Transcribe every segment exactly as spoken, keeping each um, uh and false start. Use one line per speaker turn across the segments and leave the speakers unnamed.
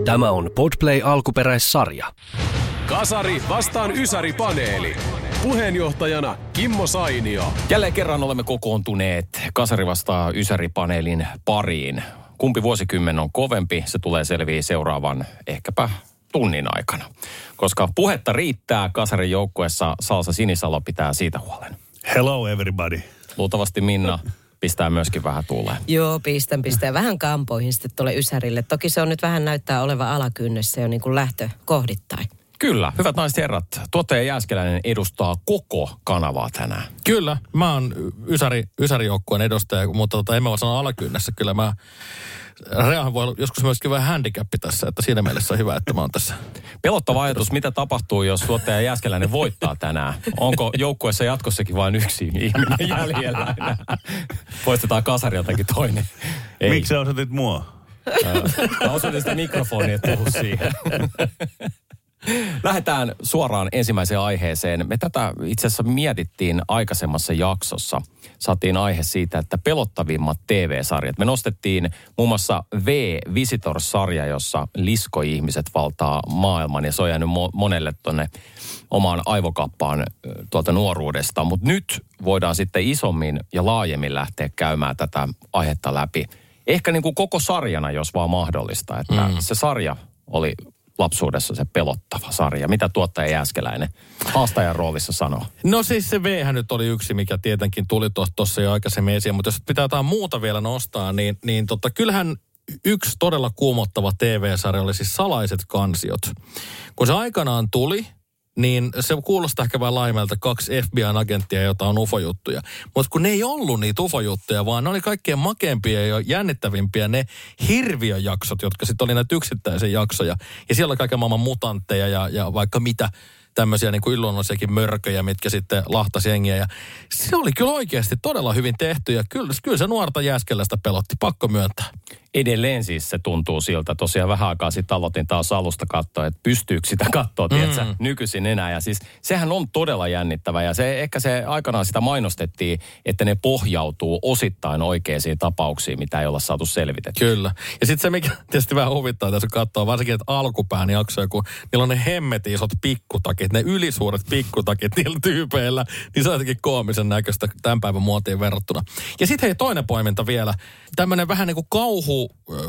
Tämä on Podplay alkuperäissarja.
Kasari vastaan Ysäri-paneeli. Puheenjohtajana Kimmo Sainio.
Jälleen kerran olemme kokoontuneet Kasari vastaa Ysäri-paneelin pariin. Kumpi vuosikymmen on kovempi, se tulee selviä seuraavan ehkäpä tunnin aikana. Koska puhetta riittää, Kasarin joukkueessa Salsa Sinisalo pitää siitä huolen.
Hello everybody.
Luultavasti Minna pistää myöskin vähän tuuleen.
Joo, pistän, pistää vähän kampoihin sitten tuolle Ysärille. Toki se on nyt vähän näyttää oleva alakynnessä jo niin kuin lähtökohdittain.
Kyllä, hyvät naiset herrat. Tuottaja Jääskeläinen edustaa koko kanavaa tänään.
Kyllä, mä oon Ysäri, Ysäri-joukkueen edustaja, mutta tota, en mä voi sanoa alakynnessä. Kyllä mä, Reahan voi olla joskus myöskin vähän handicappi tässä, että siinä mielessä on hyvä, että mä oon tässä.
Pelottava ajatus, mitä tapahtuu, jos tuottaja Jääskeläinen voittaa tänään? Onko joukkueessa jatkossakin vain yksi ihminen jäljellä? Poistetaan Kasariltakin toinen. Ei.
Miksi sä osoitit mua?
Mä osoitin sitä mikrofonia, että puhu siihen. Lähdetään suoraan ensimmäiseen aiheeseen. Me tätä itse asiassa mietittiin aikaisemmassa jaksossa. Saatiin aihe siitä, että pelottavimmat T V-sarjat. Me nostettiin muun muassa V-Visitor-sarja, jossa liskoihmiset valtaa maailman. Ja se on jäänyt monelle tuonne omaan aivokappaan tuolta nuoruudesta. Mutta nyt voidaan sitten isommin ja laajemmin lähteä käymään tätä aihetta läpi. Ehkä niin kuin koko sarjana, jos vaan mahdollista. Että mm. se sarja oli lapsuudessa se pelottava sarja. Mitä tuottaja Jääskeläinen haastajan roolissa sanoo?
No siis se V-hän nyt oli yksi, mikä tietenkin tuli tuossa jo aikaisemmin esiin. Mutta jos pitää jotain muuta vielä nostaa, niin, niin tota, kyllähän yksi todella kuumottava T V-sarja oli siis Salaiset kansiot. Kun se aikanaan tuli, niin se kuulostaa ehkä vähän laimelta kaksi F B I-agenttia, jota on ufojuttuja. Mutta kun ne ei ollut niitä ufojuttuja, vaan ne oli kaikkein makeimpia ja jännittävimpiä ne hirviöjaksot, jotka sitten oli näitä yksittäisiä jaksoja. Ja siellä oli kaiken maailman mutantteja ja, ja vaikka mitä tämmöisiä niin kuin illuonnollisiakin mörköjä, mitkä sitten lahtasi jengiä. Ja se oli kyllä oikeasti todella hyvin tehty ja kyllä, kyllä se nuorta Jääskeläistä pelotti, pakko myöntää.
Edelleen siis se tuntuu siltä. Tosiaan vähän aikaa sitten aloitin taas alusta katsoa, että pystyykö sitä katsoa, mm. tiedätkö, nykyisin enää. Ja siis sehän on todella jännittävä ja se, ehkä se aikanaan sitä mainostettiin, että ne pohjautuu osittain oikeisiin tapauksiin, mitä ei olla saatu selvitettyä.
Kyllä. Ja sitten se, mikä tietysti vähän huvittaa tässä katsoa, varsinkin että alkupään jaksoja, kun niillä on ne hemmetin isot pikkutakit, ne ylisuuret pikkutakit niillä tyypeillä, niin se on jotenkin koomisen näköistä tämän päivän muotiin verrattuna. Ja sitten hei, toinen poiminta vielä. Tämmöinen vähän niin kuin kauhu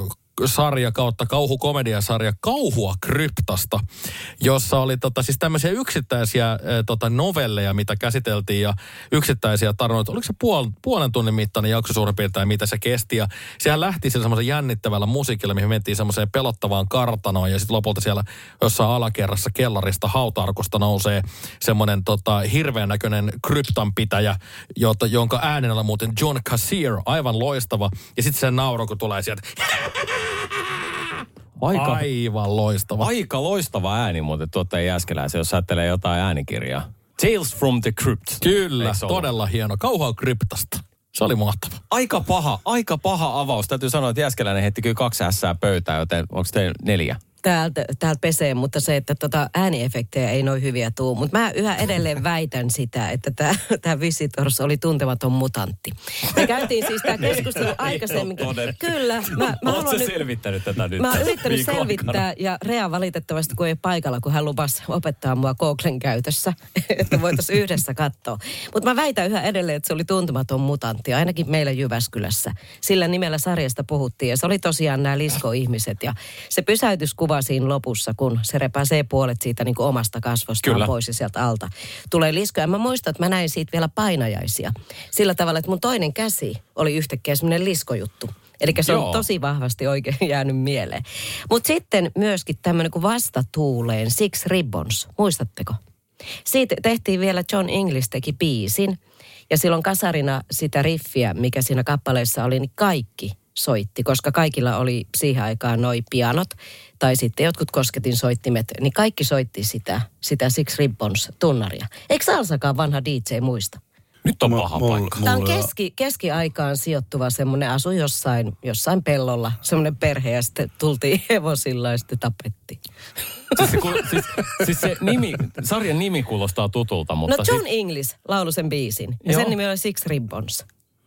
sarja kautta kauhukomediasarja Kauhua kryptasta, jossa oli tota, siis tämmöisiä yksittäisiä ä, tota, novelleja, mitä käsiteltiin ja yksittäisiä tarinoita. Oliko se puol, puolen tunnin mittainen jakso suurin piirtein, mitä se kesti ja sehän lähti sillä semmoisen jännittävällä musiikilla, mihin mentiin semmoiseen pelottavaan kartanoon ja sitten lopulta siellä jossain alakerrassa kellarista hauta-arkusta nousee semmoinen tota, hirveän näköinen kryptanpitäjä, jota, jonka äänenä on muuten John Kassir, aivan loistava ja sitten se nauro, kun tulee sieltä Aika, Aivan loistava.
Aika loistava ääni muuten tuottaja Jääskeläisen, jos ajattelee jotain äänikirjaa. Tales from the Crypt.
Kyllä, todella hieno. Kauhua kryptasta. Se oli mahtava.
Aika paha, aika paha avaus. Täytyy sanoa, että Jääskeläinen heitti kyllä kaksi ässää pöytään, joten onko teillä neljä?
Täältä, täältä pesee, mutta se, että tota ääniefektejä ei noin hyviä tuu. Mutta mä yhä edelleen väitän sitä, että tämä Visitors oli tuntematon mutantti. Me käytiin siis tämä keskustelu aikaisemminkin. Kyllä. Mä, mä
Oletko sä selvittänyt tätä nyt?
Mä oon yrittänyt selvittää ja Rea valitettavasti, kun ei paikalla, kun hän lupasi opettaa mua Googlen käytössä, että voitaisiin yhdessä katsoa. Mutta mä väitän yhä edelleen, että se oli tuntematon mutantti, ainakin meillä Jyväskylässä. Sillä nimellä sarjasta puhuttiin ja se oli tosiaan nämä liskoihmiset ja se pysäytyskuva siinä lopussa, kun se repäsee puolet siitä niin kuin omasta kasvostaan Kyllä. pois ja sieltä alta tulee liskoja. Mä muistan, että mä näin siitä vielä painajaisia. Sillä tavalla, että mun toinen käsi oli yhtäkkiä semmoinen liskojuttu. Eli se Joo. on tosi vahvasti oikein jäänyt mieleen. Mutta sitten myöskin tämmöinen kuin Vastatuuleen, Six Ribbons. Muistatteko? Siitä tehtiin vielä John English teki biisin. Ja silloin kasarina sitä riffiä, mikä siinä kappaleessa oli, niin kaikki soitti, koska kaikilla oli siihen aikaan noi pianot tai sitten jotkut kosketin soittimet, niin kaikki soitti sitä, sitä Six Ribbons-tunnaria. Eikö Salsakaan vanha D J muista?
Nyt on paha
Mul,
paikka.
Tämä on keski, keskiaikaan sijoittuva semmoinen, asu jossain, jossain pellolla, semmoinen perhe ja sitten tultiin hevosilla ja sitten tapettiin.
Siis se, siis, siis se nimi, sarjan nimi kuulostaa tutulta, mutta...
No John
siis...
English laulu sen biisin ja
Joo.
sen nimi oli Six Ribbons.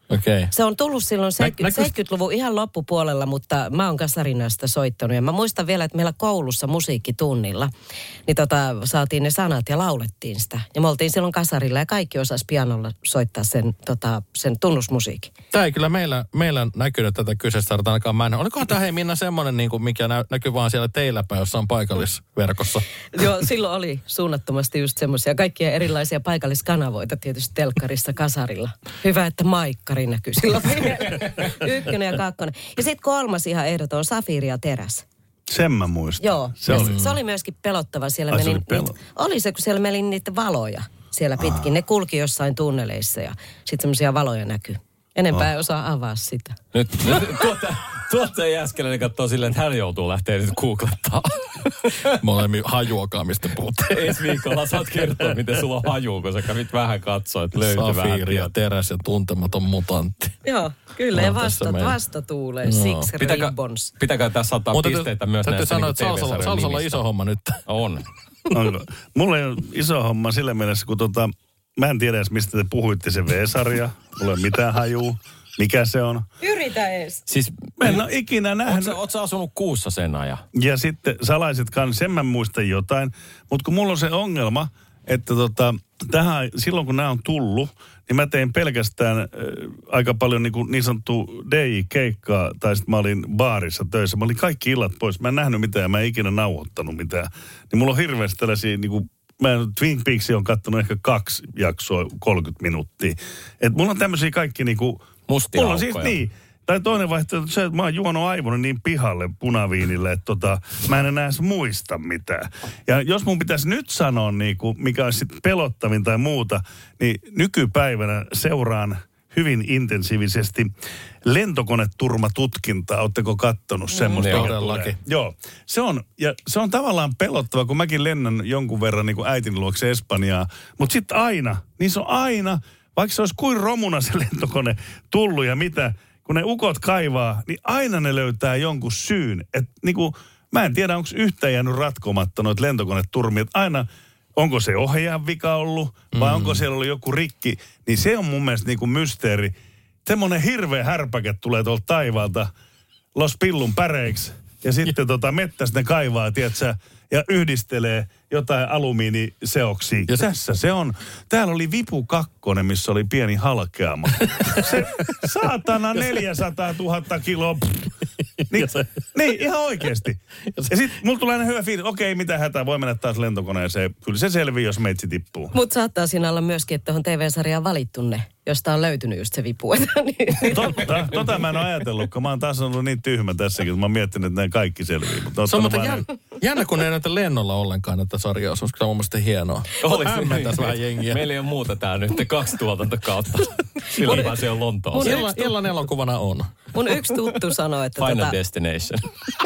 Okei.
Se on tullut silloin
Nä- näkyy-
seitsemänkymmentäluvun ihan loppupuolella, mutta mä oon kasarinasta soittanut. Ja mä muistan vielä, että meillä koulussa musiikkitunnilla, niin tota, saatiin ne sanat ja laulettiin sitä. Ja me oltiin silloin kasarilla ja kaikki osas pianolla soittaa sen, tota, sen tunnusmusiikin.
Tämä ei kyllä meillä, meillä näkynyt tätä kyseistä, ainakaan mä en. Olikohan tämä hei Minna semmoinen, niin kuin mikä nä, näkyy vaan siellä teillä päin jossain paikallisverkossa?
Joo, silloin oli suunnattomasti just semmoisia kaikkia erilaisia paikalliskanavoita tietysti telkkarissa kasarilla. Hyvä, että maikkari näkyy silloin. Ykkönen ja kakkonen. Ja sitten kolmas ihan ehdoton, Safiiri ja Teräs.
Sen mä muistan.
Joo,
Se
ja
oli.
se oli myöskin pelottava. Siellä
Ai, se
meni,
oli pelo-
niitä, oli se, kun siellä meni niitä valoja siellä pitkin. Ne kulki jossain tunneleissa ja sitten semmoisia valoja näkyy. Enempää ei osaa avaa sitä.
Nyt, nyt tuota, tuottaja Jääskeläinen katsoo silleen, että hän joutuu lähteä nyt googlettaa.
Molemmin hajuakaan, mistä puhutaan.
Ensi viikolla saat kertoa, miten sulla on haju, kun sä kävit vähän katsoa, että löytyy vähän.
Safiiri ja Teräs ja tuntematon mutantti.
Joo, kyllä.
On
Ja
tässä
vasta,
meillä.
vasta tuulee.
Joo.
Six
Pitäkö,
Ribbons.
pitäkö tässä antaa
Mutta
pisteitä myös
täytyy
näistä
sanoa,
niin
että Salsalla,
T V-sarjan
Salsalla
nimistä?
iso homma nyt.
On.
Onko? Mulla ei ole iso homma sillä mielessä, kun tota, mä en tiedä edes, mistä te puhuitte se V-sarja. Mulla ei ole mitään hajua. Mikä se on?
Yritä ees.
Siis,
Mä en ole ikinä nähnyt.
oot sä, oot sä asunut kuussa sen ajan?
Ja sitten salaiset kanssa, sen mä muistan jotain. Mutta kun mulla on se ongelma, että tota, tähän, silloin kun nämä on tullut, niin mä tein pelkästään äh, aika paljon niin, kuin niin sanottua D J-keikkaa, tai sitten mä olin baarissa töissä. Mä olin kaikki illat pois. Mä en nähnyt mitään, mä en ikinä nauhoittanut mitään. Niin mulla on hirveästi tällaisia, niin kuin, mä en, Twin Peaksia on kattonut ehkä kaksi jaksoa, kolmekymmentä minuuttia. Et mulla on tämmöisiä kaikki niin kuin,
Mustia
mulla on siis
aukkoja.
niin. Tai toinen vaihtoehto on se, että mä oon juonut aivoni niin pihalle punaviinille, että tota, mä en enää edes muista mitään. Ja jos mun pitäisi nyt sanoa, niin kuin, mikä olisi sitten pelottavin tai muuta, niin nykypäivänä seuraan hyvin intensiivisesti lentokoneturmatutkintaa. Oletteko kattonut semmoista?
Mm,
mikä
todellakin.
tulee? Joo. Se on, ja se on tavallaan pelottava, kun mäkin lennän jonkun verran niin kuin äitini luokse Espanjaa. Mutta sitten aina, niin se on aina, vaikka se olisi kuin romuna se lentokone tullut ja mitä, kun ne ukot kaivaa, niin aina ne löytää jonkun syyn. Että niinku, mä en tiedä, onko yhtään jäänyt ratkomatta noita lentokoneturmia. Että aina, onko se ohjaajan vika ollut, vai mm. onko siellä ollut joku rikki. Niin se on mun mielestä niinku mysteeri. Semmoinen hirveä härpäkä tulee tuolta taivaalta Los Pillun päreiksi. Ja sitten tota mettästä ne kaivaa, tiedätkö, ja yhdistelee jotain alumiiniseoksia.
Ja se-
Tässä se on. Täällä oli Vipu kakkonen, missä oli pieni halkeama. Se saatana neljäsataatuhatta kiloa. Niin, niin, ihan oikeasti. Ja sitten mulla tulee aina hyvä fiilis, okei, mitä hätää, voi mennä taas lentokoneeseen. Kyllä se selvii, jos meitsi tippuu.
Mutta saattaa siinä olla myöskin, että tuohon T V-sarjaan valittu ne, josta on löytynyt just se vipu. Niin.
Totta, tota mä en ole ajatellut, kun mä oon taas ollut niin tyhmä tässäkin, että mä oon miettinyt, että näin kaikki selvii. Mutta
Se on
ottanut
muuten
vaan-
jännä, jännä, kun ne ei näytä lennolla ollenkaan näitä sarjaa. Se on mun mielestä hienoa. Hämmentäisi vähän jengiä.
Meillä ei ole muuta tää nyt, kaksi tuotantokautta. Silloin pääsee Lontooseen.
Illan, illan elokuvana on.
Mun yksi tuttu sanoi, että
Final
tota,
Destination.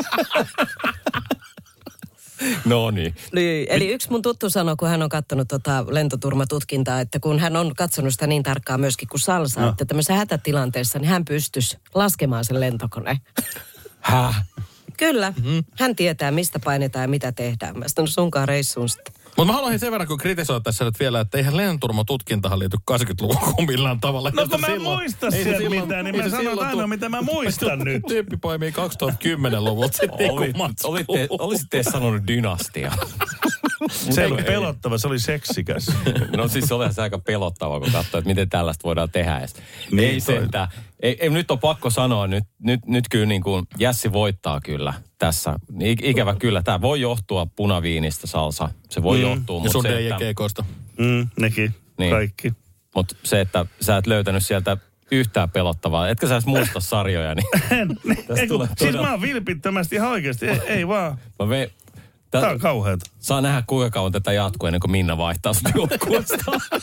No niin.
Niin, eli yksi mun tuttu sanoi, kun hän on katsonut tota lentoturmatutkintaa, että kun hän on katsonut sitä niin tarkkaan myöskin kuin Salsa, no. että tämmöisessä hätätilanteessa, niin hän pystyisi laskemaan sen lentokoneen.
Häh?
Kyllä, mm-hmm. hän tietää, mistä painetaan ja mitä tehdään. Mä sanon sunkaan reissuun sitten.
Mutta mä haluan sen verran, kun kritisoida tässä nyt vielä, että eihän lentoturmatutkintahan liity kahdeksankymmentäluvun millään tavalla.
No
Ja
kun mä en
silloin-
muista
ei se
sieltä
silloin-
mitään, niin
ei
mä
se
sanon
silloin
ainoa,
tuu-
mitä mä muistan nyt.
Tyyppi poimii kaksituhattakymmenen-luvulta sitten
Oli,
ikkumatskua.
olitte, olisitte sanonut dynastia.
Se ei ollut pelottava, se oli seksikäs.
No siis se oli se aika pelottava, kun katsoo, että miten tällaista voidaan tehdä. Edes.
Niin,
ei
toi.
sentään. Ei, ei, nyt on pakko sanoa, nyt, nyt, nyt kyllä niin kuin Jässi voittaa kyllä tässä. I, ikävä kyllä, tämä voi johtua punaviinistä, Salsa. Se voi
Mm.
johtua,
Ja
mutta
sun
se,
D
että,
J-keikoista.
Mm, nekin,
Niin.
kaikki.
mut se, että sä et löytänyt sieltä yhtään pelottavaa, etkä sä edes muista sarjoja, niin
En,
tästä
ei, kun,
tulee
siis
todella-
mä oon vilpittömästi ihan oikeasti, ei, ei vaan.
mä ve,
Tää
tä,
on kauheata.
saa nähdä kuinka kauan tätä jatkuu ennen kuin Minna vaihtaa sut joukkueesta.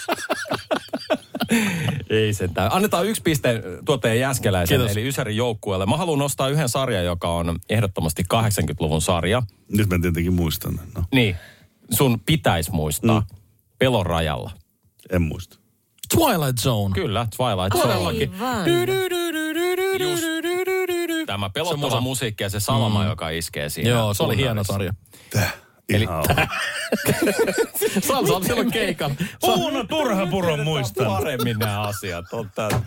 Ei sentään. Annetaan yksi piste tuottaja Jääskeläisen,
Kiitos.
eli Ysärin joukkueelle. Mä haluan nostaa yhden sarjan, joka on ehdottomasti kahdeksankymmentäluvun sarja.
Nyt mä tietenkin muistan. No,
Niin, sun pitäisi muistaa. Mm. Pelon rajalla.
en muista.
Twilight Zone.
Kyllä, Twilight Zone.
Aivan.
Just tämä
Se
pelottava
musa.
musiikki ja se salama, mm. joka iskee siinä.
Joo, se oli hieno
tunnelissa.
sarja.
Täh.
Eli
Salsa on silloin keikan.
Uuno Turhapuron muistan.
Paremmin nämä asiat. On tää.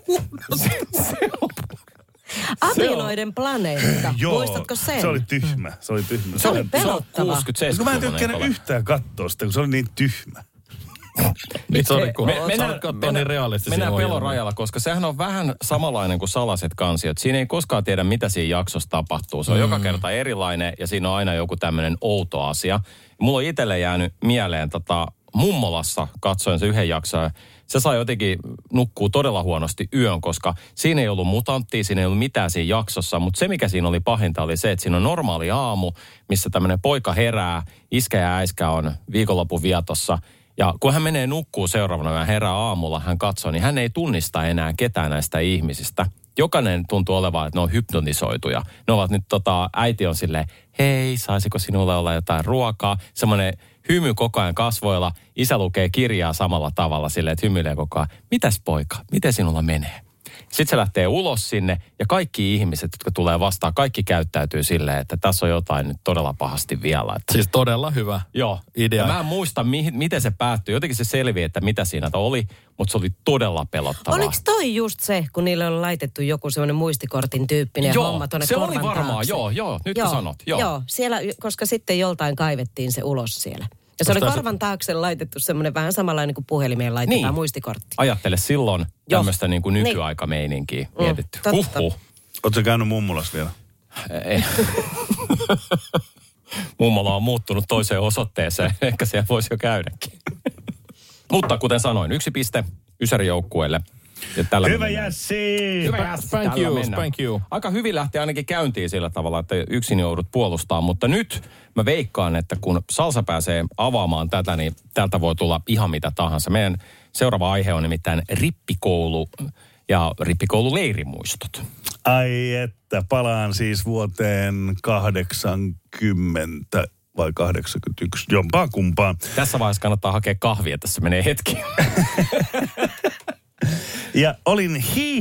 Apinoiden planeetta.
Joo,
Muistatko sen?
se oli tyhmä. Se oli tyhmä.
Se oli
Se on
pelottava.
kuusikymmentä
Kun mä en tykkännyt yhtään katsoa sitä, kun se oli niin tyhmä.
Niin sori, kun
Me,
sä
mennään,
oot kattoo
mennään,
niin realistisia
mennään pelon
ohjelmia.
rajalla, koska sehän on vähän samanlainen kuin salaset kansiot. Siinä ei koskaan tiedä, mitä siinä jaksossa tapahtuu. Se on mm. joka kerta erilainen ja siinä on aina joku tämmöinen outo asia. Mulla on itselle jäänyt mieleen, tota, mummolassa katsoin se yhden jakson. Se sai jotenkin nukkuu todella huonosti yön, koska siinä ei ollut mutanttia, siinä ei ollut mitään siinä jaksossa. Mutta se, mikä siinä oli pahinta, oli se, että siinä on normaali aamu, missä tämmöinen poika herää, iskä ja äiskä on viikonlopun vietossa. Ja kun hän menee nukkuu seuraavana ja herää aamulla, hän katsoo, niin hän ei tunnista enää ketään näistä ihmisistä. Jokainen tuntuu olevan, että ne on hypnotisoituja. Ne ovat nyt, tota, äiti on silleen, hei, saisiko sinulle olla jotain ruokaa? Semmoinen hymy koko ajan kasvoilla. Isä lukee kirjaa samalla tavalla silleen, että hymyilee koko ajan. Mitäs poika, miten sinulla menee? Sitten se lähtee ulos sinne ja kaikki ihmiset, jotka tulee vastaan, kaikki käyttäytyy silleen, että tässä on jotain nyt todella pahasti vielä. Että...
Siis todella hyvä
Joo.
idea.
Ja mä en muista, mi- miten se päättyi. Jotenkin se selviää, että mitä siinä oli, mutta se oli todella pelottavaa.
Oliko toi just se, kun niille on laitettu joku semmoinen muistikortin tyyppinen
joo,
homma tuonne
se
korvan
oli varmaan,
taakse?
joo, joo, nyt
joo,
sä sanot. Joo.
joo, siellä, koska sitten joltain kaivettiin se ulos siellä. Ja se oli korvan taakse laitettu semmoinen vähän samanlainen kuin puhelimeen laitetaan
niin.
muistikortti.
Ajattele silloin tämmöistä niin kuin nykyaikameininkkiä
niin.
mietitty.
Mm,
Huhhuh.
Ootko käynyt mummulassa vielä?
Ei. Mummola on muuttunut toiseen osoitteeseen. Ehkä siellä voisi jo käydäkin. Mutta kuten sanoin, yksi piste Ysäri-joukkueelle. Ja tällä
Hyvä Jässi!
Hyvä Jässi,
Thank
tällä
you,
mennään.
thank you.
Aika hyvin lähti ainakin käyntiin sillä tavalla, että yksin joudut puolustamaan. Mutta nyt mä veikkaan, että kun Salsa pääsee avaamaan tätä, niin täältä voi tulla ihan mitä tahansa. Meidän seuraava aihe on nimittäin rippikoulu ja rippikoululeirimuistot.
Ai että, palaan siis vuoteen kahdeksankymmentä vai kahdeksankymmentäyksi, jompaa kumpaa.
Tässä vaiheessa kannattaa hakea kahvia, tässä menee hetki.
Ja olin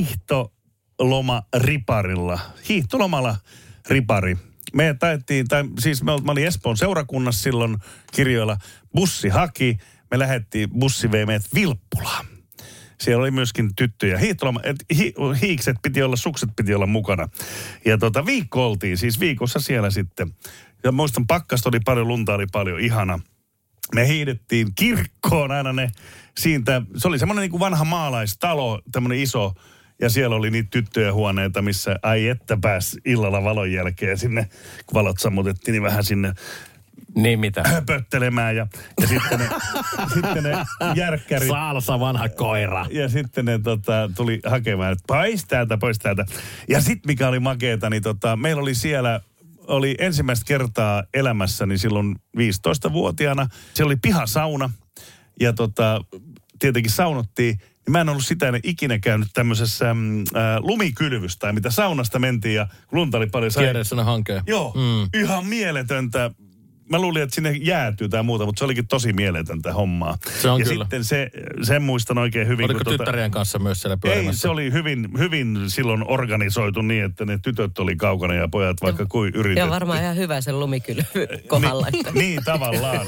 hiihtoloma riparilla, hiihtolomalla ripari. Me taettiin, tai siis me, mä olin Espoon seurakunnassa silloin kirjoilla, bussi haki, me lähdettiin, bussi vei meidät Vilppulaan. Siellä oli myöskin tyttöjä. Hiihtoloma, et, hi, hiikset piti olla, sukset piti olla mukana. Ja tota, viikko oltiin, siis viikossa siellä sitten. Ja muistan, pakkasta oli paljon, lunta oli paljon, ihana. Me hiidettiin kirkkoon aina ne siitä, se oli semmoinen niin kuin vanha maalaistalo, tämmöinen iso, ja siellä oli niitä tyttöjen huoneita, missä ai että pääsi illalla valon jälkeen sinne, kun valot sammutettiin, niin vähän sinne
Niin mitä?
höpöttelemään ja, ja sitten, ne, sitten ne järkkärit.
Salsa vanha koira.
Ja sitten ne tota, tuli hakemaan, että pois täältä, pois täältä. Ja sitten mikä oli makeeta, niin tota, meillä oli siellä, oli ensimmäistä kertaa elämässäni silloin viisitoistavuotiaana. Siellä oli pihasauna ja tota, tietenkin saunottiin. Mä en ollut sitä ikinä käynyt tämmöisessä äh, lumikylvystä, tai mitä saunasta mentiin ja lunta oli paljon.
Kierreessä hankeen.
Joo, mm. ihan mieletöntä. Mä luulin, että sinne jäätyy tai muuta, mutta se olikin tosi mieletöntä hommaa.
Se on
ja
kyllä.
sitten se, sen muistan oikein hyvin.
Oliko
kun
tyttärien
tuota,
kanssa myös siellä
ei,
pyörimässä?
se oli hyvin, hyvin silloin organisoitu niin, että ne tytöt oli kaukana ja pojat vaikka kuin yritettiin.
Joo, varmaan ihan hyvä sen lumikylvy kohdalla.
Ni, niin, tavallaan.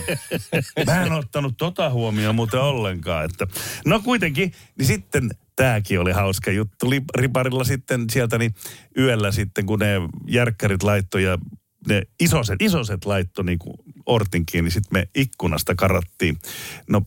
Mä en ottanut tota huomioon muuten ollenkaan. Että. No kuitenkin, niin sitten tääkin oli hauska juttu. Riparilla sitten sieltä niin yöllä sitten, kun ne järkkärit laittoi ja ne isoset, isoset laittoi niin kuin ortin kiinni, sitten me ikkunasta karattiin. No,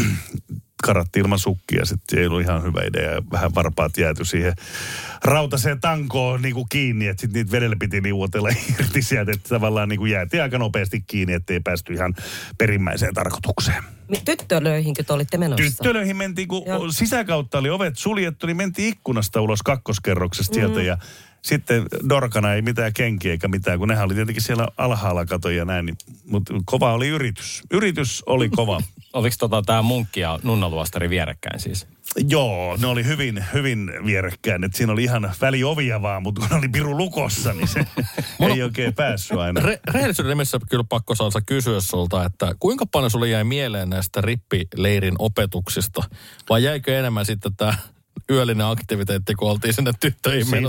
karattiin ilman sukkia, sitten se ei ollut ihan hyvä idea. Ja vähän varpaat jääty siihen rautaseen tankoon niin kuin kiinni, että sitten niitä vedellä piti niuotella irti sieltä, että tavallaan niin kuin jäätiin aika nopeasti kiinni, ettei päästy ihan perimmäiseen tarkoitukseen.
Tyttölöihinkö te olitte menossa?
Tyttölöihin mentiin, kun
Joo.
sisäkautta oli ovet suljettu, niin mentiin ikkunasta ulos kakkoskerroksesta sieltä mm. ja sitten Dorkana ei mitään kenkiä eikä mitään, kun nehän oli tietenkin siellä alhaalla katoja ja näin. Niin, mutta kova oli yritys. Yritys oli kova.
Oliko tota tämä munkki ja nunnaluostari vierekkäin siis?
Joo, ne oli hyvin, hyvin vierekkäin. Että siinä oli ihan väliovia vaan, mutta kun ne oli piru lukossa, niin se ei oikein päässyt aina.
Re- rehellisyyden nimessä kyllä pakko Salsa kysyä sulta, että kuinka paljon sulle jäi mieleen näistä rippileirin opetuksista? Vai jäikö enemmän sitten tämä yöllinen aktiviteetti, kun oltiin sinne tyttöihin
Siis,
menossa?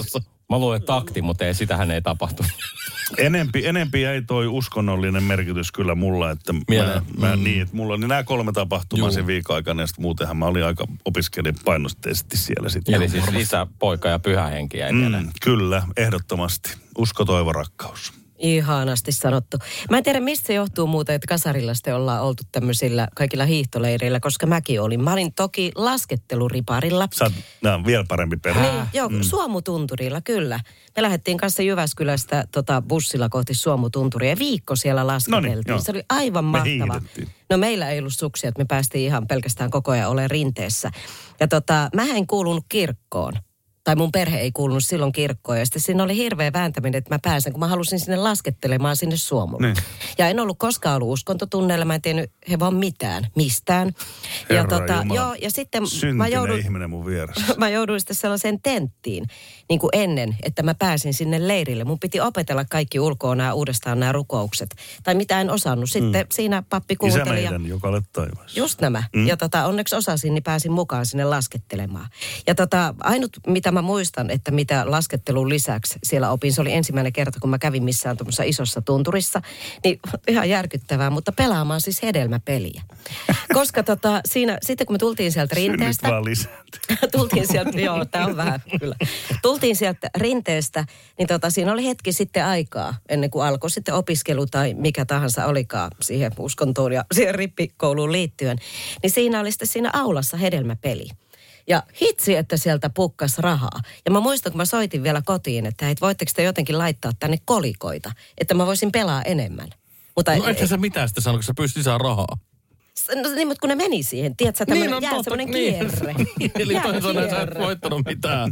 Mä luulen, että takti, mutta ei, sitähän ei tapahtu.
Enempi, enempi jäi toi uskonnollinen merkitys kyllä mulla, että mä, mä mm. niin, että mulla oli nämä kolme tapahtumaa Juu. sen viikon aikana, ja sitten muutenhan mä olin aika opiskelijan painosteisesti siellä sitten.
Eli siis isä, poika ja pyhä henki jäi mm,
Kyllä, ehdottomasti. Usko, toivo, rakkaus.
Ihanasti sanottu. Mä en tiedä, mistä se johtuu muuten, että kasarilla sitten ollaan oltu tämmöisillä kaikilla hiihtoleireillä, koska mäkin olin. Mä olin toki lasketteluriparilla.
Sä oot, nää on vielä parempi perhe.
Niin, joo, mm. Suomutunturilla, kyllä. Me lähdettiin kanssa Jyväskylästä tota, bussilla kohti Suomutunturia ja viikko siellä lasketeltiin. Noniin, se oli aivan mahtava. No meillä ei ollut suksia, että me päästiin ihan pelkästään koko ajan olemaan rinteessä. Ja tota, mä en kuulunut kirkkoon. Tai mun perhe ei kuulunut silloin kirkkoon. Ja sitten siinä oli hirveä vääntäminen, että mä pääsen, kun mä halusin sinne laskettelemaan sinne Suomulle. Niin. Ja en ollut koskaan ollut uskontotunneilla, mä en tiennyt he vaan mitään, mistään.
Herra
ja, tota,
Jumala,
joo, ja sitten
mä joudun, ihminen mun vieressä.
Mä jouduin sitten sellaiseen tenttiin, niin kuin ennen, että mä pääsin sinne leirille. Mun piti opetella kaikki ulkoa nämä uudestaan nämä rukoukset. Tai mitä en osannut. Sitten mm. siinä pappi kuunteli.
Isä meidän, joka olet taivaassa.
Just nämä. Mm. Ja tota, onneksi osasin, niin pääsin mukaan sinne laskettelemaan. Ja tota, ainut, mitä mä muistan, että mitä laskettelun lisäksi siellä opin, se oli ensimmäinen kerta, kun mä kävin missään tuommoisessa isossa tunturissa, niin ihan järkyttävää, mutta pelaamaan siis hedelmäpeliä. Koska tota, siinä, sitten kun me tultiin sieltä rinteestä.
Synnit vaan lisääntyy.
tultiin sieltä, joo, tää on vähän, kyllä. Tultiin sieltä rinteestä, niin tota, siinä oli hetki sitten aikaa, ennen kuin alkoi sitten opiskelu tai mikä tahansa olikaan siihen uskontoon ja siihen rippikouluun liittyen. Niin siinä oli sitten siinä aulassa hedelmäpeli. Ja hitsi, että sieltä pukkas rahaa. Ja mä muistan, kun mä soitin vielä kotiin, että hei, voitteko te jotenkin laittaa tänne kolikoita, että mä voisin pelaa enemmän. Mutta
no ethän sä mitään sitten sanonut, kun sä pyysit lisää rahaa.
No niin, mutta kun ne meni siihen, tiedätkö, tämmönen, niin, no, jää semmoinen kierre.
Niin, eli toisaalta että sä et voittanut mitään.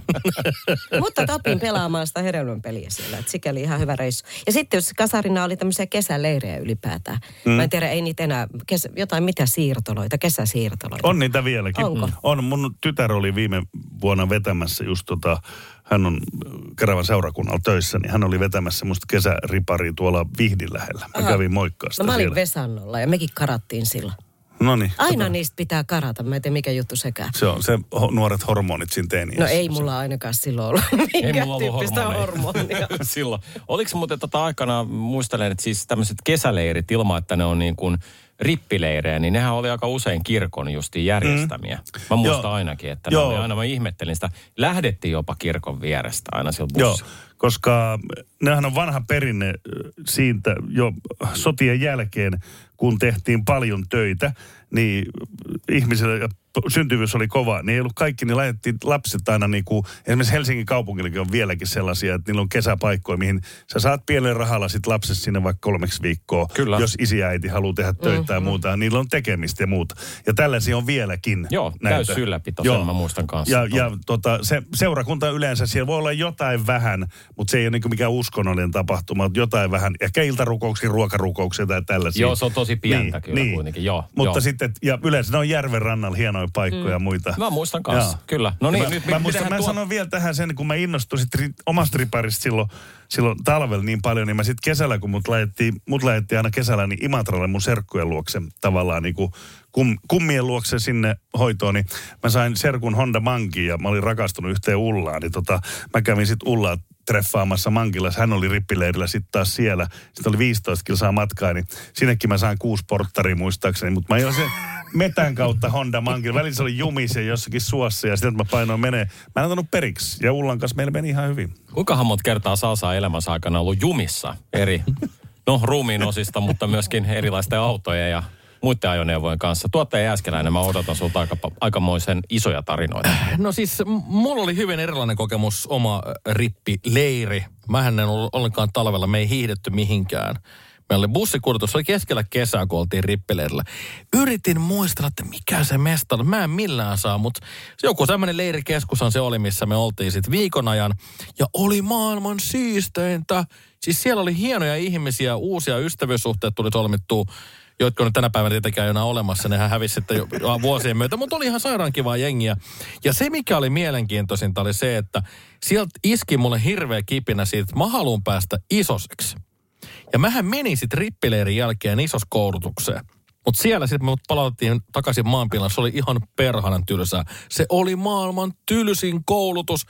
Mutta opin pelaamaan sitä hedelmänpeliä siellä, että sikäli ihan hyvä reissu. Ja sitten jos kasarina oli tämmöisiä kesäleirejä ylipäätään. Mm. Mä en tiedä, ei niitä enää, kesä, jotain mitä siirtoloita, kesäsiirtoloita.
On niitä vieläkin.
Onko?
On, mun tytär oli viime vuonna vetämässä just tota, hän on Keravan seurakunnalla töissä, niin hän oli vetämässä musta kesäriparia tuolla Vihdin lähellä. Mä Aha. kävin moikkaa sitä
No mä olin
siellä.
Vesannolla ja mekin karattiin silloin.
Noniin.
Aina tota. Niistä pitää karata, mä en tiedä mikä juttu sekään.
Se on se ho, nuoret hormonit siinä teiniässä.
No ei mulla ainakaan silloin ollut minkään tyyppistä hormonia.
Silloin. Oliko muuten tota aikana, muistelen, että siis tämmöiset kesäleirit ilman, että ne on niin kuin rippileirejä, niin nehän oli aika usein kirkon justiin järjestämiä. Mm. Mä muistan Joo. ainakin, että ne oli aina, mä ihmettelin sitä. Lähdettiin jopa kirkon vierestä aina sillä bussilla.
Joo, koska nehän on vanha perinne siitä jo sotien jälkeen, kun tehtiin paljon töitä, niin ihmisille ja syntyvyys oli kova, niin ei ollut kaikki, niin laitettiin lapset aina niin kuin, esimerkiksi Helsingin kaupungillakin on vieläkin sellaisia, että niillä on kesäpaikkoja, mihin sä saat pienellä rahalla sit lapset sinne vaikka kolmeksi viikkoa, Kyllä. jos isi ja äiti haluaa tehdä töitä mm-hmm. ja muuta, niillä on tekemistä ja muuta. Ja tällaisia on vieläkin.
Joo, täys ylläpito, sen mä muistan kanssa.
Ja, ja tota, se, seurakunta yleensä, siellä voi olla jotain vähän, mutta se ei ole niin kuin mikään uskonnollinen tapahtuma, jotain vähän, ehkä iltarukouksia, ruokarukouksia tai tällaisia.
Joo, se on tosi pientä
niin,
kyllä
niin.
kuitenkin, joo.
Mutta
joo.
sitten, ja yleensä ne on järven rannalla hienoja paikkoja mm. ja muita.
Mä muistan kanssa, Jaa. kyllä. No niin,
mä,
nyt,
mä, muistan, mä tuo... sanon vielä tähän sen, kun mä innostuin sit ri, omasta riparista silloin, silloin talvella niin paljon, niin mä sitten kesällä, kun mut lähettiin, mut lähettiin aina kesällä niin Imatralle mun serkkujen luokse tavallaan niin kuin kum, kummien luokse sinne hoitoon, niin mä sain serkun Honda Mankin ja mä olin rakastunut yhteen Ullaan, niin tota, mä kävin sitten Ullaa treffaamassa Mankilassa. Hän oli rippileirillä sitten taas siellä. Sitten oli viisitoista kilsaa matkaa, niin sinnekin mä saan kuusi porttaria muistaakseni. Mutta mä ajoin sen metän kautta Honda Mankilla. Välissä oli jumisia jossakin suossa ja sitten mä painoin menee. Mä en antanut periksi. Ja Ullan kanssa meillä meni ihan hyvin.
Kuinkahan monta kertaa Salsaa elämänsä aikana ollut jumissa eri, no ruumiin osista, mutta myöskin erilaisten autojen ja muiden ajoneuvojen kanssa. Tuottaja Jääskeläinen, mä odotan sulta aika, aikamoisen isoja tarinoita.
No siis mulla oli hyvin erilainen kokemus oma rippileiri. Mähän en ollut ollenkaan talvella, me ei hiihdetty mihinkään. Meillä oli bussikuljetus, se oli keskellä kesää, kun oltiin rippileirillä. Yritin muistella, että mikä se mesta on. Mä en millään saa, mutta joku tämmöinen leirikeskushan se oli, missä me oltiin sitten viikon ajan. Ja oli maailman siisteintä. Siis siellä oli hienoja ihmisiä, uusia ystävyyssuhteet tuli solmittua, jotka on tänä päivänä tietenkään enää olemassa. Nehän hävisi sitten jo vuosien myötä, mutta oli ihan sairaan kivaa jengiä. Ja se, mikä oli mielenkiintoisinta, oli se, että sieltä iski mulle hirveä kipinä siitä, että mä haluan päästä isoseksi. Ja mähän menin sitten rippileirin jälkeen isoskoulutukseen. Mutta siellä sitten mut palautettiin takaisin maanpilalle. Se oli ihan perhanan tylsää. Se oli maailman tylsin koulutus.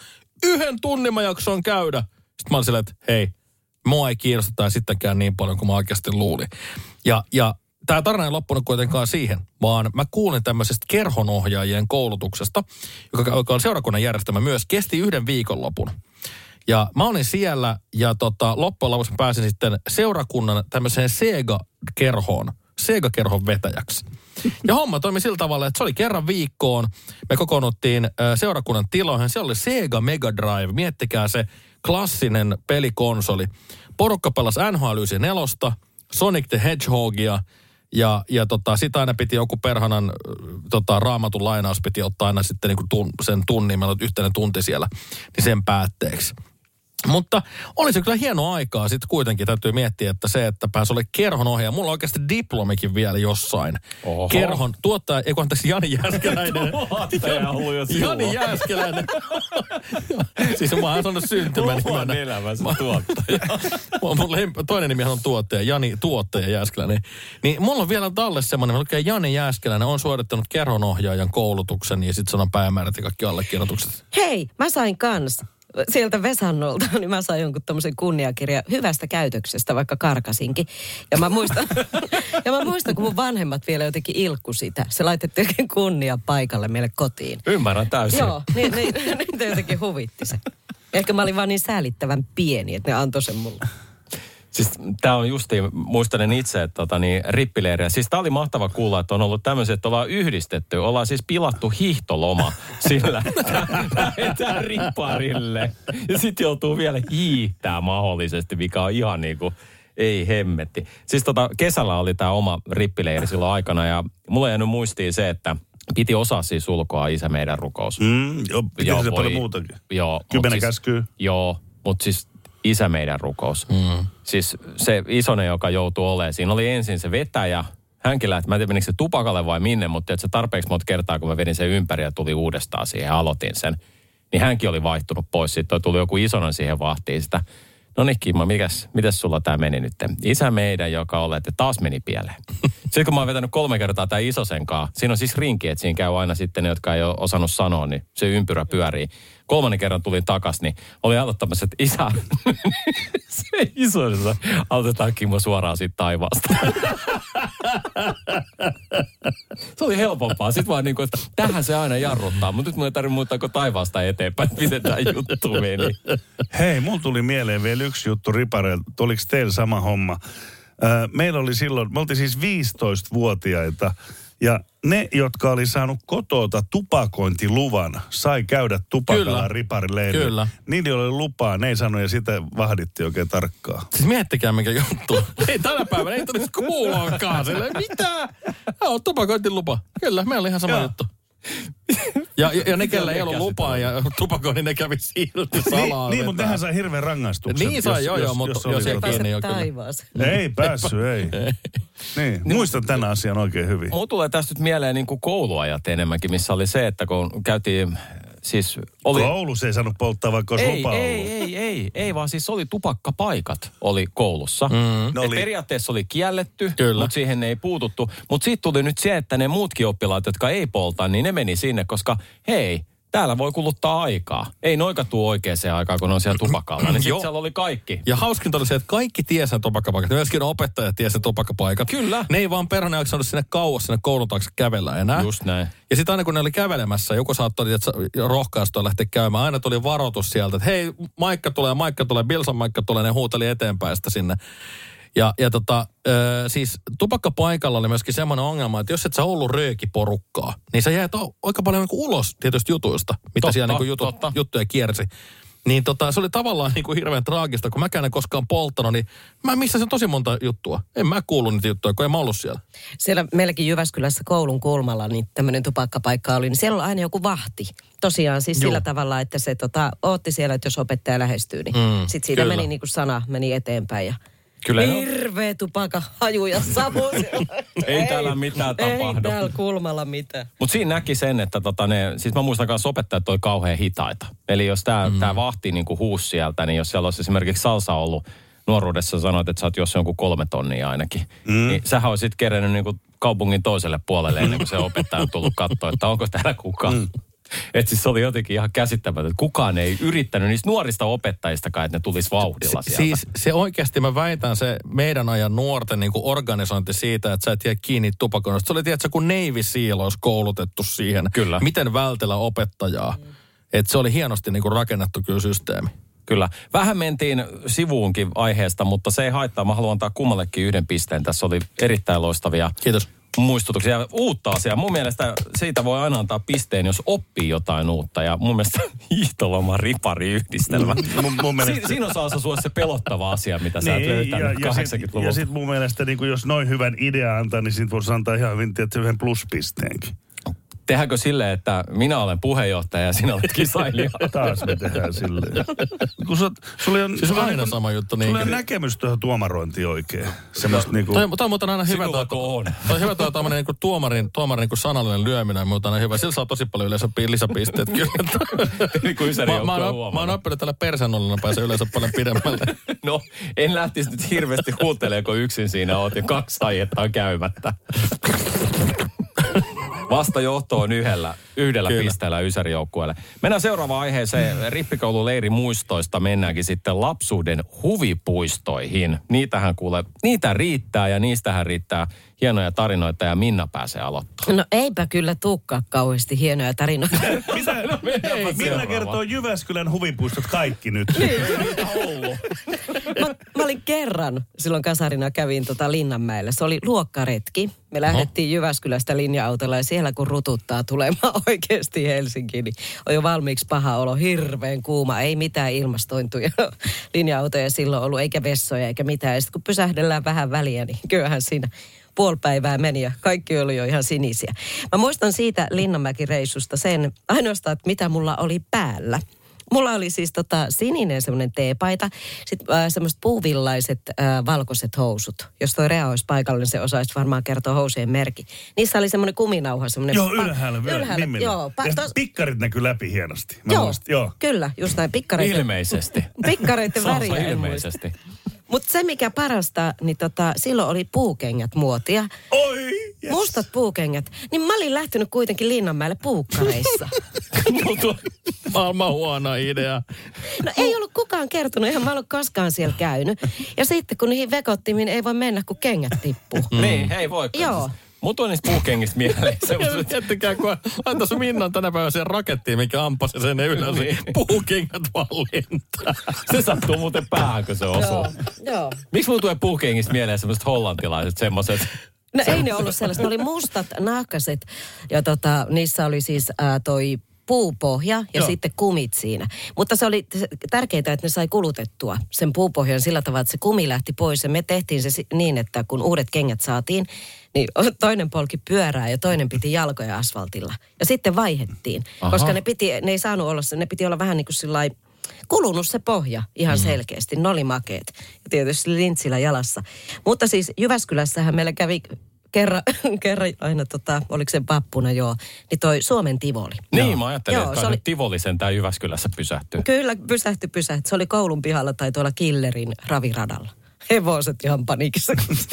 yhden tunnin mä jaksoin käydä. Sitten mä olin silleen, että hei, mua ei kiinnosta tää sittenkään niin paljon kuin mä oikeasti luulin. Ja, ja tämä tarina ei loppunut kuitenkaan siihen, vaan mä kuulin tämmöisestä kerhonohjaajien koulutuksesta, joka, joka on seurakunnan järjestämä myös, kesti yhden viikonlopun. Ja mä olin siellä ja tota, loppujen lopuksi pääsin sitten seurakunnan tämmöiseen Sega-kerhoon, Sega-kerhon vetäjäksi. Ja homma toimi sillä tavalla, että se oli kerran viikkoon. Me kokoonnuttiin äh, seurakunnan tiloihin. Siellä oli Sega Mega Drive. Miettikää se klassinen pelikonsoli. Porukka pelasi N H L yhdeksänkymmentäneljä, Sonic the Hedgehogia ja, ja tota, sitä aina piti joku perhanan tota, raamatun lainaus piti ottaa aina sitten niinku tun, sen tunnin. Meillä oli yhteinen tunti siellä, niin sen päätteeksi. Mutta oli se kyllä hieno aikaa. Sitten kuitenkin täytyy miettiä, että se, että pääsi olemaan kerhon ohjaaja. Mulla on oikeasti diplomikin vielä jossain. Oho. Kerhon tuottaja, ei kun anteeksi Jani Jääskeläinen.
Tuottaja on ollut jo
Jani Jääskeläinen. Siis mä oon sanonut syntymäni.
Oman elämänsä tuottaja.
Toinen nimi on tuottaja, Jani Tuottaja Jääskeläinen. Niin mulla on vielä talle semmoinen, että Jani Jääskeläinen on suorittanut kerhon ohjaajan koulutuksen ja sitten sanon päämäärät ja kaikki allekirjoitukset.
Hei, mä sain kans. Sieltä Vesannolta, niin mä sain jonkun tommosen kunniakirjan hyvästä käytöksestä, vaikka karkasinkin. Ja mä muistan, ja mä muistan, kun mun vanhemmat vielä jotenkin ilkku sitä. Se laitettiin oikein kunnia paikalle meille kotiin.
Ymmärrän täysin.
Joo, niin, niin, niitä jotenkin huvitti se. Ehkä mä olin vaan niin säälittävän pieni, että ne antoi sen mulle.
Siis tää on justiin, muistan itse, että tota niin, rippileiriä. Siis tää oli mahtava kuulla, että on ollut tämmöiset, että ollaan yhdistetty. Ollaan siis pilattu hiihtoloma sillä, lähdetään ripparille. Ja sit joutuu vielä hiihtää mahdollisesti, mikä on ihan niinku, ei hemmetti. Siis tota, kesällä oli tää oma rippileiri silloin aikana ja mulla ei jäänyt muistiin se, että piti osaa siis ulkoa Isä meidän rukous.
Mm, joo, piti se paljon muutakin.
Joo.
Kymmenen
siis,
käskyä.
Joo, mutta siis Isä meidän rukous. Mm. Siis se isonen, joka joutui olemaan, siinä oli ensin se vetäjä. Hänkin lähti, mä en tiedä menikö se tupakalle vai minne, mutta että se tarpeeksi monta kertaa, kun mä vedin sen ympäri ja tuli uudestaan siihen ja aloitin sen. Niin hänkin oli vaihtunut pois. Sitten tuli joku isonen siihen vahtiin sitä. No niin, Kimmo, mikäs, mitäs sulla tää meni nyt? Isä meidän, joka olet, että taas meni pieleen. Sitten kun mä oon vetänyt kolme kertaa tää isosenkaan, siinä on siis rinki, että siinä käy aina sitten ne, jotka ei ole osannut sanoa, niin se ympyrä pyörii. Kolmannen kerran tulin takas, niin oli aloittamassa, että isä, se isoisessa, aloitetaan Kimmo suoraan siitä taivaasta. Se oli helpompaa. Sitten vaan niin kuin, että tähän se aina jarruttaa, mutta nyt mun ei tarvitse muuttaa kuin taivaasta eteenpäin, että miten tämä juttu meni.
Hei, mulla tuli mieleen vielä yksi juttu ripareilta. Oliko teillä sama homma? Meillä oli silloin, me oltiin siis viisitoistavuotiaita ja ne, jotka oli saanut kotota tupakointiluvan, sai käydä tupakalla riparileirillä. Kyllä. Niillä oli lupaa, ne ei sanonut ja sitä vahdittiin oikein tarkkaan.
Siis miettikää mikä juttu. Ei tänä päivänä, ei tulisi kuuloonkaan. Silleen, mitä? On tupakointilupa. Kyllä, meillä oli ihan sama ja. juttu. Ja, ja, ja ne, kellä ei ollut lupaa ja tupakoinnin, ne kävi silti salaa.
Niin, niin mutta nehän sai hirveän rangaistuksen.
Niin sai, joo, joo, mutta jos ei kiinni jo kyllä.
Ei päässyt, ei. ei. Niin, muistan tämän asian oikein hyvin.
Mulla tulee tästä nyt mieleen niin kuin kouluajat enemmänkin, missä oli se, että kun käytiin siis... Oli...
Koulussa ei saanut polttaa, vaikka olisi
ei,
lupa
ei,
ollut.
ei, ei, ei, vaan siis oli tupakkapaikat oli koulussa.
Mm.
Oli... Periaatteessa oli kielletty,
Kyllä.
mutta siihen ei puututtu. Mutta siitä tuli nyt se, että ne muutkin oppilaat, jotka ei polta, niin ne meni sinne, koska hei, täällä voi kuluttaa aikaa. Ei noika tuu oikeaan aikaan, kun on siellä tupakalla. Niin sitten siellä oli kaikki.
Ja hauskinta oli se, että kaikki tiesi sen tupakkapaikat. Myöskin opettajat tiesi sen tupakkapaikat.
Kyllä.
Ne ei vaan perhana jaksanut sinne kauas sinne koulun taakse kävellä enää.
Just näin.
Ja sitten aina kun ne oli kävelemässä, joku saattoi että rohkaistua lähteä käymään. Aina tuli varoitus sieltä, että hei, Maikka tulee, Maikka tulee, Bilson Maikka tulee. Ne huuteli eteenpäin sitä sinne. Ja, ja tota, ö, siis tupakkapaikalla oli myöskin semmoinen ongelma, että jos et sä ollut röökiporukkaa, niin sä jäät aika paljon niin kuin ulos tietysti jutuista, mitä totta, siellä niin kuin jutu, juttuja kiersi. Niin tota, se oli tavallaan niin kuin hirveän traagista, kun mäkään en koskaan polttanut, niin mä missasin tosi monta juttua. En mä kuullut niitä juttuja, kun en mä ollut siellä.
Siellä meilläkin Jyväskylässä koulun kulmalla niin tämmöinen tupakkapaikka oli, niin siellä oli aina joku vahti. Tosiaan siis Joo. sillä tavalla, että se tota, ootti siellä, että jos opettaja lähestyy, niin mm, sitten siitä kyllä. meni niin kuin sana, meni eteenpäin ja...
Kyllä
hirveä tupaka haju ja savu.
ei, ei täällä mitään tapahdu.
Ei täällä kulmalla mitään.
Mutta siinä näki sen, että tota ne, siis mä muistan kanssa opettajat toi kauhean hitaita. Eli jos tää, mm. tää vahti niinku huusi sieltä, niin jos siellä olisi esimerkiksi salsa ollut nuoruudessa sanoit, että sä oot jos jonkun kolme tonnia ainakin. Mm. Niin sähän olisit kerennyt niinku kaupungin toiselle puolelle ennen kuin se opettaja on tullut katsoa, että onko täällä kukaan. Mm. Että siis se oli jotenkin ihan käsittämätöntä. Kukaan ei yrittänyt niistä nuorista opettajistakaan, että ne tulisi vauhdilla sieltä.
Siis se oikeasti mä väitän se meidän ajan nuorten niin kuin organisointi siitä, että sä et jää kiinni tupakoinnista. Se oli tietysti kun Navy Seal olisi koulutettu siihen.
Kyllä.
Miten vältellä opettajaa. Mm. Että se oli hienosti niin kuin rakennettu kyllä systeemi.
Kyllä. Vähän mentiin sivuunkin aiheesta, mutta se ei haittaa. Mä haluan antaa kummallekin yhden pisteen. Tässä oli erittäin loistavia
Kiitos.
muistutuksia ja uutta asiaa. Mun mielestä siitä voi aina antaa pisteen, jos oppii jotain uutta. Ja mun mielestä hiihtoloma ripari-yhdistelmä.
Mun, mun mielestä...
si- siinä on saassa sulle se pelottava asia, mitä sä
niin,
oot löytänyt
ja,
kahdeksankymmentäluvulta.
Ja sitten sit mun mielestä, niin jos noin hyvän idea antaa, niin siitä voisi antaa ihan hyvin tietysti yhden pluspisteenkin.
Tehdäänkö silleen, että minä olen puheenjohtaja ja sinä olet kisailija?
Taas me tehdään silleen. Kun sä, sulla on,
Siis
sulla
aina
on,
sama juttu. Niin
sulla on näkemys tuohon tuomarointiin oikein. Semmosta niinku...
Toi, toi on muuten aina hyvä.
Sinulla
Toi,
on.
toi on hyvä toi tuommoinen niinku tuomarin, tuomarin niinku sanallinen lyöminen, mutta aina hyvä. Sillä saa tosi paljon yleensä lisäpisteet kyllä.
Niin kuin Ysäri
mä, mä,
on
oon, mä oon oppinut tällä persennollina pääsee yleensä paljon pidemmälle.
No, en lähtisi nyt hirveästi huutelemaan, kun yksin siinä oot ja kaksi aietta on käymättä. Vasta johto on yhdellä, yhdellä pisteellä Ysäri-joukkueelle. Mennään seuraavaan aiheeseen. Rippikoululeirin muistoista mennäänkin sitten lapsuuden huvipuistoihin. Niitähän kuule, niitä riittää ja niistähän riittää hienoja tarinoita ja Minna pääsee aloittamaan.
No eipä kyllä tuukkaa kauheasti hienoja tarinoita.
Mitä? No, Ei, Minna kertoo Jyväskylän huvipuistot kaikki nyt.
mä, mä olin kerran, silloin kasarina kävin tota Linnanmäellä. Se oli luokkaretki. Me lähdettiin Jyväskylästä linja-autolla ja siellä kun rututtaa tulemaan oikeasti Helsinkiin, niin on jo valmiiksi paha olo, hirveän kuuma, ei mitään ilmastointuja linja-autoja silloin ollut, eikä vessoja eikä mitään. Ja sitten kun pysähdellään vähän väliä, niin kyllähän siinä puoli päivää meni ja kaikki oli jo ihan sinisiä. Mä muistan siitä Linnanmäki-reissusta sen ainoastaan, että mitä mulla oli päällä. Mulla oli siis tota sininen semmoinen teepaita, sitten äh, semmoiset puuvillaiset äh, valkoiset housut. Jos toi Rea olisi paikalla, niin se osaisi varmaan kertoa housujen merkki. Niissä oli semmoinen kuminauha, semmoinen...
Joo, ylhäällä. Pa- ylhäällä,
joo. Pa-
ja
tos...
pikkarit näkyy läpi hienosti. Mä
Joo,
muistin, joo,
kyllä, just näin. Pikkareiden...
Ilmeisesti.
Pikkareiden väriä en
ilmeisesti.
Mutta se, mikä parasta, niin tota, silloin oli puukengät muotia.
Oi, yes.
Mustat puukengät. Niin mä olin lähtenyt kuitenkin Linnanmäelle puukkareissa.
Maailman huono idea.
No ei ollut kukaan kertonut, eihän mä ollut koskaan siellä käynyt. Ja sitten kun niihin vekottimiin ei voi mennä, kun kengät tippuu.
Mm. Niin, ei voi.
Joo.
Mut on niistä puukengistä mieleen.
Miettikää, kun laitais Minnan tänä päivänä siihen rakettiin, mikä ampasi sen ylös.
Niin.
Puukengät vaan lentää.
Se sattuu muuten päähän, kun se osuu.
Joo, joo.
Miksi mulla tulee puukengistä mieleen semmoiset hollantilaiset semmoiset?
No ei ne ollut sellaiset, ne oli mustat nahkaset ja tota, niissä oli siis ää, toi puupohja ja
Joo.
sitten kumit siinä. Mutta se oli tärkeää, että ne sai kulutettua sen puupohjan sillä tavalla, että se kumi lähti pois. Ja me tehtiin se niin, että kun uudet kengät saatiin, niin toinen polki pyörää ja toinen piti jalkoja asfaltilla. Ja sitten vaihettiin,
Aha.
koska ne, piti, ne ei saanut olla, ne piti olla vähän niin kuin sillai kulunut se pohja ihan selkeästi. Ne oli makeet. Ja tietysti lintsillä jalassa. Mutta siis Jyväskylässähän meillä kävi kerran, kerran aina tota, oliko se vappuna joo, niin toi Suomen Tivoli.
Niin,
Joo.
mä ajattelin,
Joo,
että
se oli...
Tivoli sentään Jyväskylässä pysähtyy.
Kyllä, pysähty, pysähty. Se oli koulun pihalla tai tuolla Killerin raviradalla. Hevoset ihan paniikissa.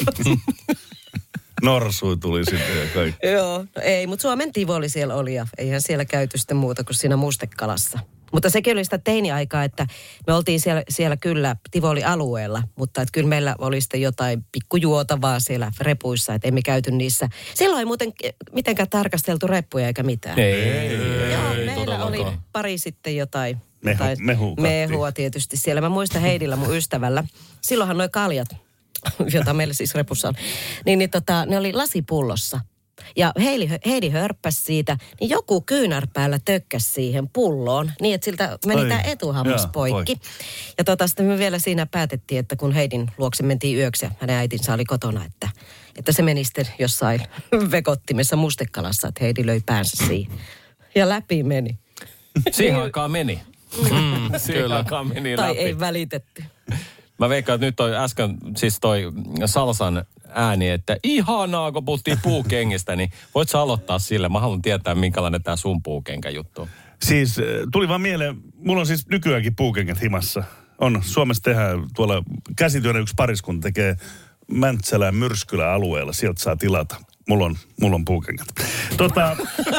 Norsui tuli sitten ja kaikki.
Joo, no ei, mutta Suomen Tivoli siellä oli ja eihän siellä käyty sitten muuta kuin siinä Mustekalassa. Mutta sekin oli sitä teini-aikaa, että me oltiin siellä, siellä kyllä Tivoli-alueella, mutta että kyllä meillä oli sitten jotain pikkujuotavaa siellä repuissa, että emme käyty niissä. Silloin ei muuten mitenkään tarkasteltu reppuja eikä mitään.
Ei, ei, ei,
Joo,
ei
meillä oli pari sitten jotain.
Mehu,
jotain
mehu
mehua tietysti siellä. Mä muistan Heidillä, mun ystävällä. Silloinhan noi kaljat, jota meillä siis repussa on, niin, niin tota, ne oli lasipullossa. Ja Heidi, Heidi hörppäsi siitä, niin joku kyynärpäällä tökkäsi siihen pulloon, niin että siltä meni
Oi,
tämä etuhammas
jaa,
poikki.
oi.
Ja tota, sitten me vielä siinä päätettiin, että kun Heidin luokse mentiin yöksi ja hänen äitinsä oli kotona, että, että se meni sitten jossain vekottimessa Mustekalassa, että Heidi löi päänsä siihen. Ja läpi meni.
Siihen aikaan meni.
Mm,
Siihen
kyllä.
aikaan meni
Tai
läpi.
ei välitetty.
Mä veikkaan, että nyt toi äsken siis toi Salsan ääni, että ihanaa, kun puhuttiin puukengistä, niin voit sä aloittaa sille? Mä haluan tietää, minkälainen tää sun puukenkä juttu on.
Siis äh, tuli vaan mieleen, mulla on siis nykyäänkin puukengät himassa. On, Suomessa tehdään tuolla käsityönä yksi pariskunta tekee Mäntsälän Myrskylän alueella, sieltä saa tilata. mulla on, mulla on puukengät. Tota,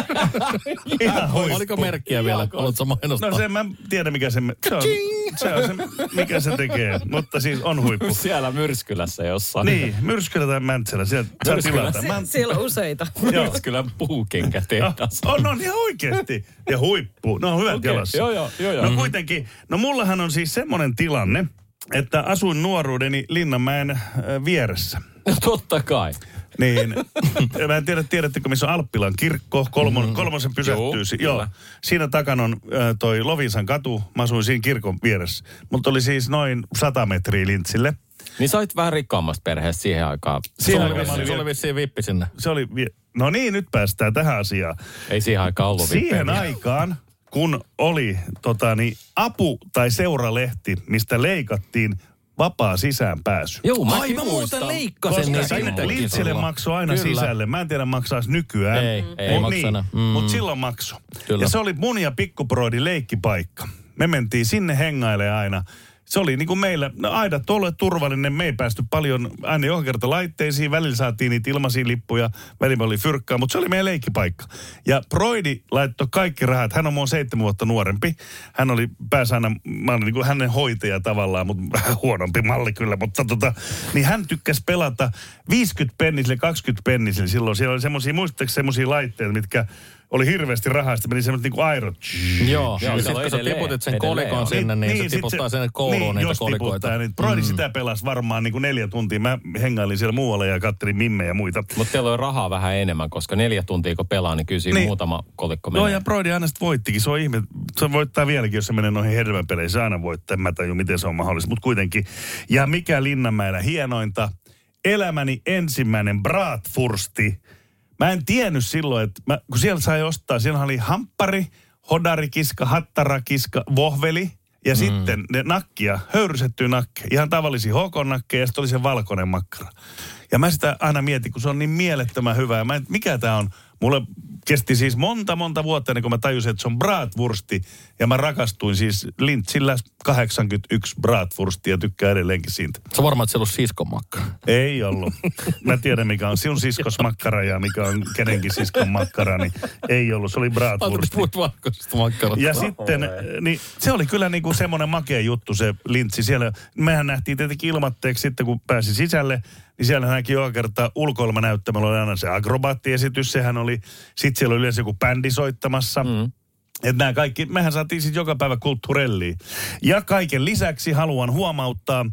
ihan huippu.
Oliko merkkiä vielä? Oletko mainostaa?
No se mä tiedän mikä se, se on, se on se, mikä se tekee, mutta siis on huippu.
Siellä Myrskylässä jossain.
Niin, Myrskylä tai Mäntsälä, siellä saa tilata.
Sie-
Mä,
siellä on useita.
Myrskylän puukenkätehdas.
on, on ihan oikeasti. Ja huippu, no on hyvät
Okei,
jalassa.
joo, joo, joo, joo.
No kuitenkin, no mullahan on siis semmoinen tilanne, että asuin nuoruudeni Linnanmäen äh, vieressä.
No totta kai.
Niin, mä en tiedä, tiedättekö, missä on Alppilan kirkko, kolmon, mm. kolmosen pysähtyy. Joo, joo. Siinä takana on äh, toi Lovinsan katu, mä asuin siinä kirkon vieressä. Mutta oli siis noin sata metriä Lintsille.
Niin sä olit vähän rikkaammasta perheestä siihen aikaan.
Siihen
Se oli,
oli,
se oli vissiin vippi sinne.
se oli, no niin, nyt päästään tähän asiaan.
Ei siihen aikaan ollut
Siihen
vippejä.
aikaan, kun oli tota, niin, apu- tai seuralehti, mistä leikattiin vapaa sisäänpääsy.
Joo,
Ai
mäkin
mä
muistan.
muuten leikkasin
Koska
niitä
sinne
itsekin
Lintsille
silloin.
maksoi aina
Kyllä.
sisälle. Mä en tiedä maksaisi nykyään.
Ei, ei maksa
niin,
enää. Mm.
Mutta silloin maksoi.
Kyllä.
Ja se oli mun ja pikkuproidin leikkipaikka. Me mentiin sinne hengailemaan aina. Se oli niin kuin meillä, no aidat oli turvallinen, me ei päästy paljon aina joka kerta laitteisiin. Välillä saatiin niitä ilmaisia lippuja, välillä oli fyrkkaa, mutta se oli meidän leikkipaikka. Ja Broidi laittoi kaikki rahat, hän on mua seitsemän vuotta nuorempi. Hän oli pääsi aina, mä olin niin kuin hänen hoitaja tavallaan, mutta vähän huonompi malli kyllä. Mutta tota, niin hän tykkäsi pelata viisikymmentä pennisille, kaksikymmentä pennisille silloin. Siellä oli semmoisia, muistatteko semmoisia laitteita, mitkä oli hirveästi rahaa, sitten meni semmoiset niinku airot.
Joo,
Joo,
ja
se
sitten
on
kun sä
edelleen,
tiputit sen
edelleen
kolikon
on.
sinne, niin, niin se
sit
tiputtaa sen kouluun
niin,
niitä
jos
kolikoita.
tiputtaa, niin Broidi mm. sitä pelasi varmaan niin kuin neljä tuntia. Mä hengailin siellä muualla ja kattelin mimmejä ja muita.
Mutta teillä on rahaa vähän enemmän, koska neljä tuntia kun pelaa, niin kyllä siinä
Niin.
muutama kolikko menee.
Joo, ja Broidi aina sitten voittikin. Se on ihme. Se voittaa vieläkin, jos se menee noihin hervenpeleihin. Se aina voittaa. En mä tajua, miten se on mahdollista. Mutta kuitenkin. Ja mikä Linnanmäellä hienointa? Elämäni ensimmäinen Bratwursti. Mä en tiennyt silloin, että mä, kun siellä sai ostaa, siellä oli hamppari, hodarikiska, hattarakiska, vohveli ja mm. sitten ne nakkia, höyrysettyä nakkeja, ihan tavallisia H K-nakkeja ja sitten oli se valkoinen makkara. Ja mä sitä aina mietin, kun se on niin mielettömän hyvää. Mä en, mikä tää on? Mulle kesti siis monta, monta vuotta ennen kuin mä tajusin, että se on Bratwursti. Ja mä rakastuin siis Lintsillä kahdeksankymmentäyksi Bratwurstia ja tykkään edelleenkin siitä.
Se on varmaan, että se on siskon makkara.
Ei ollut. Mä tiedän, mikä on sinun siskos makkara ja mikä on kenenkin siskon makkara, niin ei ollut. Se oli Bratwursti.
Puhut valkoisesta makkarasta.
Ja sitten, niin se oli kyllä niinku semmoinen makea juttu se Lintsi siellä. Mehän nähtiin tietenkin ilmatteeksi sitten, kun pääsi sisälle, niin siellä näki joka kerta ulkoilmanäyttämällä oli aina se akrobaattiesitys, sehän oli, sitten siellä oli yleensä joku bändi soittamassa. Mm. Että nämä kaikki, mehän saatiin sitten joka päivä kulttuurelliin. Ja kaiken lisäksi haluan huomauttaa,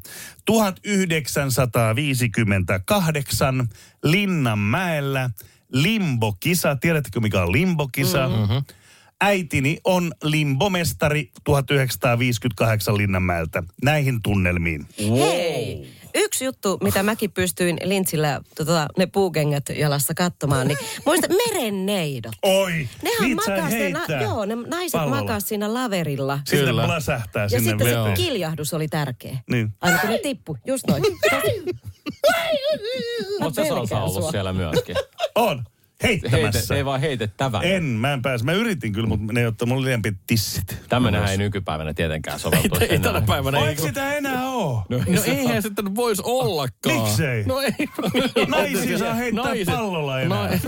tuhatyhdeksänsataaviisikymmentäkahdeksan Linnanmäellä Limbo-kisa. Tiedättekö mikä on Limbo-kisa? Mm-hmm. Äitini on limbomestari tuhatyhdeksänsataaviisikymmentäkahdeksan Linnanmäeltä. Näihin tunnelmiin.
Hei! Yksi juttu, mitä mäkin pystyin Lintsillä tota, ne puukengät jalassa katsomaan, niin muista merenneidot.
Oi!
Nehän
niitä sai
makas, ne, na,
heittää
joo, ne naiset
pallolla.
makas siinä laverilla.
Sitten
Kyllä.
pläsähtää
Ja
sinne
sitten se
veteen.
kiljahdus oli tärkeä.
Niin.
Aina kun ne tippu, just noin.
Oletko sä Salsa ollut
sua.
siellä myöskin?
On. Heittämässä.
Heite, ei vaan heitettävä.
En, mä en pääse. Mä yritin kyllä, mutta ne ei ottaa mulle liian pitkät tissit.
Tämmöinenhän ei nykypäivänä tietenkään soveltuisi
Ei tänä
enää.
päivänä.
Ei,
Ei,
Eikö sitä enää oo?
no eihän sitten voisi ollakaan.
Miksei?
No ei.
Naisia saa heittää
Naiset-
pallolla enää.
No,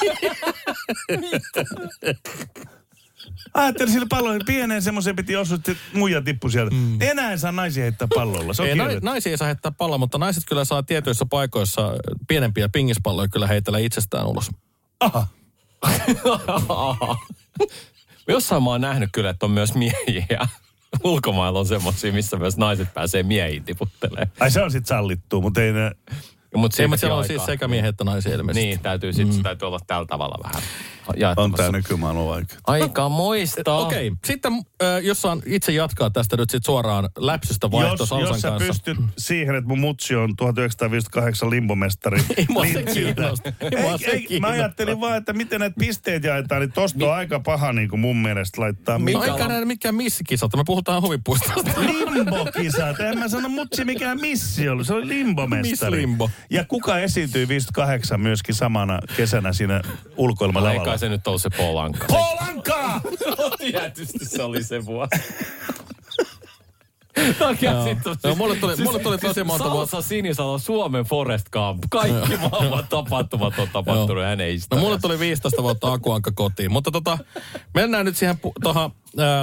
Ajattelin sillä pallolla, pieneen semmoiseen piti osua, että muija tippui sieltä. Mm. Enää ei saa naisia heittää pallolla. Se on
ei, na,
kielletty.
naisia ei saa heittää palloa, mutta naiset kyllä saa tietyissä paikoissa pienempiä pingispalloja kyllä heitellä itsestään ulos.
Aha.
Jossain mä oon nähnyt kyllä, että on myös miehiä. Ulkomailla on semmosia, missä myös naiset pääsee miehiin tiputtelemaan.
Ai se on sit sallittu, mutta ei ne...
Mutta
Ei, mutta siellä on siis sekä miehet että naisia ilmeisesti.
Niin, täytyy, sit, mm. täytyy olla tällä tavalla vähän jaettavassa.
On tää nykymaailma vaikea.
Aika moista.
Okei, okay. Sitten äh, jos saan itse jatkaa tästä nyt sit suoraan läpsystä vaihto
Jos,
Salsan
jos sä
kanssa.
pystyt siihen, että mun mutsi on tuhatyhdeksänsataaviisikymmentäkahdeksan limbomestari.
Ei mua se
Lintsiltä.
kiinnosta. Ei mua
Ei,
se
ei, mä
kiinnosta.
ajattelin vaan, että miten näitä pisteet jaetaan, niin tosta on aika paha niin kuin mun mielestä laittaa.
No
Mikä
eikä näin mikään missikisat, me puhutaan huvipuistosta.
Limbokisat. En mä sano mutsi mikään missi ollut. Se oli limbomestari.
Miss Limbo.
Ja kuka esiintyi viisikymmentäkahdeksan myöskin samana kesänä siinä ulkoilmalavalla?
Eikä se nyt ole se Paul Anka.
Paul Anka!
Tietysti se oli se vuosi.
No, mulle tuli, mulle tuli tosi monta vuotta.
Salsa Sinisalo, Suomen Forest Camp. Kaikki maailman tapahtumat on tapahtunut hänen historiassa.
No mulle tuli viisitoista vuotta Akuankka kotiin. Mutta tota, mennään nyt siihen tuohon äh,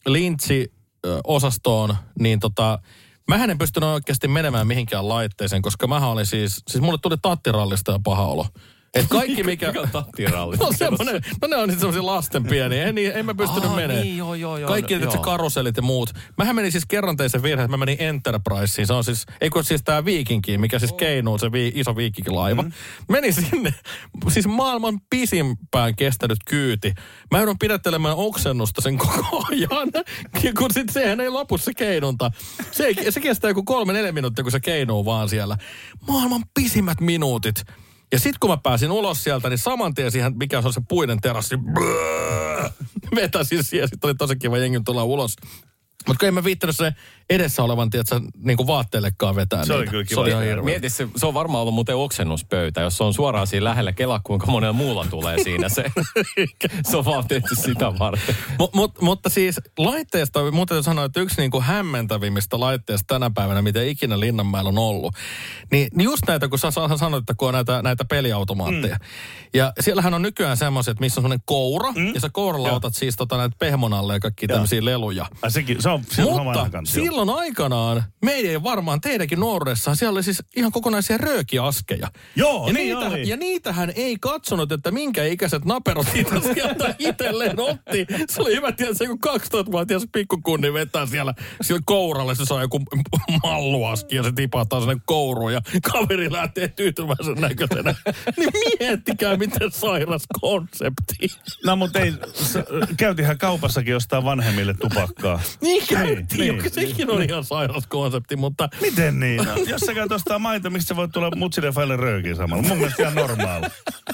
Lintsi-osastoon, niin tota... Mähän en pystynyt oikeasti menemään mihinkään laitteeseen, koska mähän olin siis, siis mulle tuli tattirallista ja paha olo. Et kaikki mikä...
Mikä on tattirallista?
No semmoinen, no ne on sitten semmoisia lasten pieniä, en, en mä pystynyt menemään.
Niin, joo, joo, joo.
Kaikki no, karusellit ja muut. Mähän menin siis kerran tein sen virhe, että mä menin Enterpriseen. Se on siis, ei kun siis tää Viikinki, mikä siis keinuu, se vi, iso viikinkilaiva. Mm. Menin sinne, siis maailman pisimpään kestänyt kyyti. Mä joudun pidättelemään oksennusta sen koko ajan, kun sit sehän ei lopu se keinunta. Se, ei, se kestää joku kolme, neljä minuuttia, kun se keinuu vaan siellä. Maailman pisimmät minuutit. Ja sit kun mä pääsin ulos sieltä, niin saman tien siihen, mikä on se puinen terassi, brrrr, vetäsin siihen. Sitten oli tosi kiva jengi tulla ulos. Mutta kun en mä viittänyt se edessä olevan, tiedätkö, niin kuin vaatteellekaan vetää
se
niitä.
Oli kyllä kiva.
Se oli ihan hirveä.
Mieti, se, se on varmaan ollut muuten oksennuspöytä, jos se on suoraan siinä lähellä. Kela, kuinka monella muulla tulee siinä se. Se on vaan tehty sitä varten.
Mut, mut, mutta siis laitteesta, muuten sanoa, että yksi niin kuin hämmentävimmistä laitteista tänä päivänä, mitä ikinä Linnanmäellä on ollut, niin, niin just näitä, kun sä sanoit, että kun on näitä, näitä peliautomaatteja. Mm. Ja siellähän on nykyään semmoiset, missä on semmoinen koura, mm. ja sä kouralla otat siis tota näitä pehmonalle ja kaikki tämmöisiä leluja.
Ai sekin, se on, se
mutta silloin aikanaan, meidän varmaan teidänkin nuoruudessaan, siellä oli siis ihan kokonaisia röökiaskeja.
Joo,
ja
niin
niitä,
oli.
Ja niitähän ei katsonut, että minkä ikäiset naperot niitä sieltä itselleen otti. Se oli hyvä, että se joku kaksitoistavuotias pikkukunni vetää siellä, siellä kouralle, se saa joku malluaski ja se tipahtaa sinne kouruun ja kaveri lähtee tyytyväisen näköisenä. Niin miettikää, miten sairas konsepti.
No mutta ei, käytiinhän kaupassakin jostain vanhemmille tupakkaa.
Niin käytiin, niin, sekin on ihan sairas konsepti, mutta...
Miten niin? No, jos sä käyt ostaa maito, mistä sä voit tulla mutsille faille röökiin samalla? Mun mielestä ihan normaali.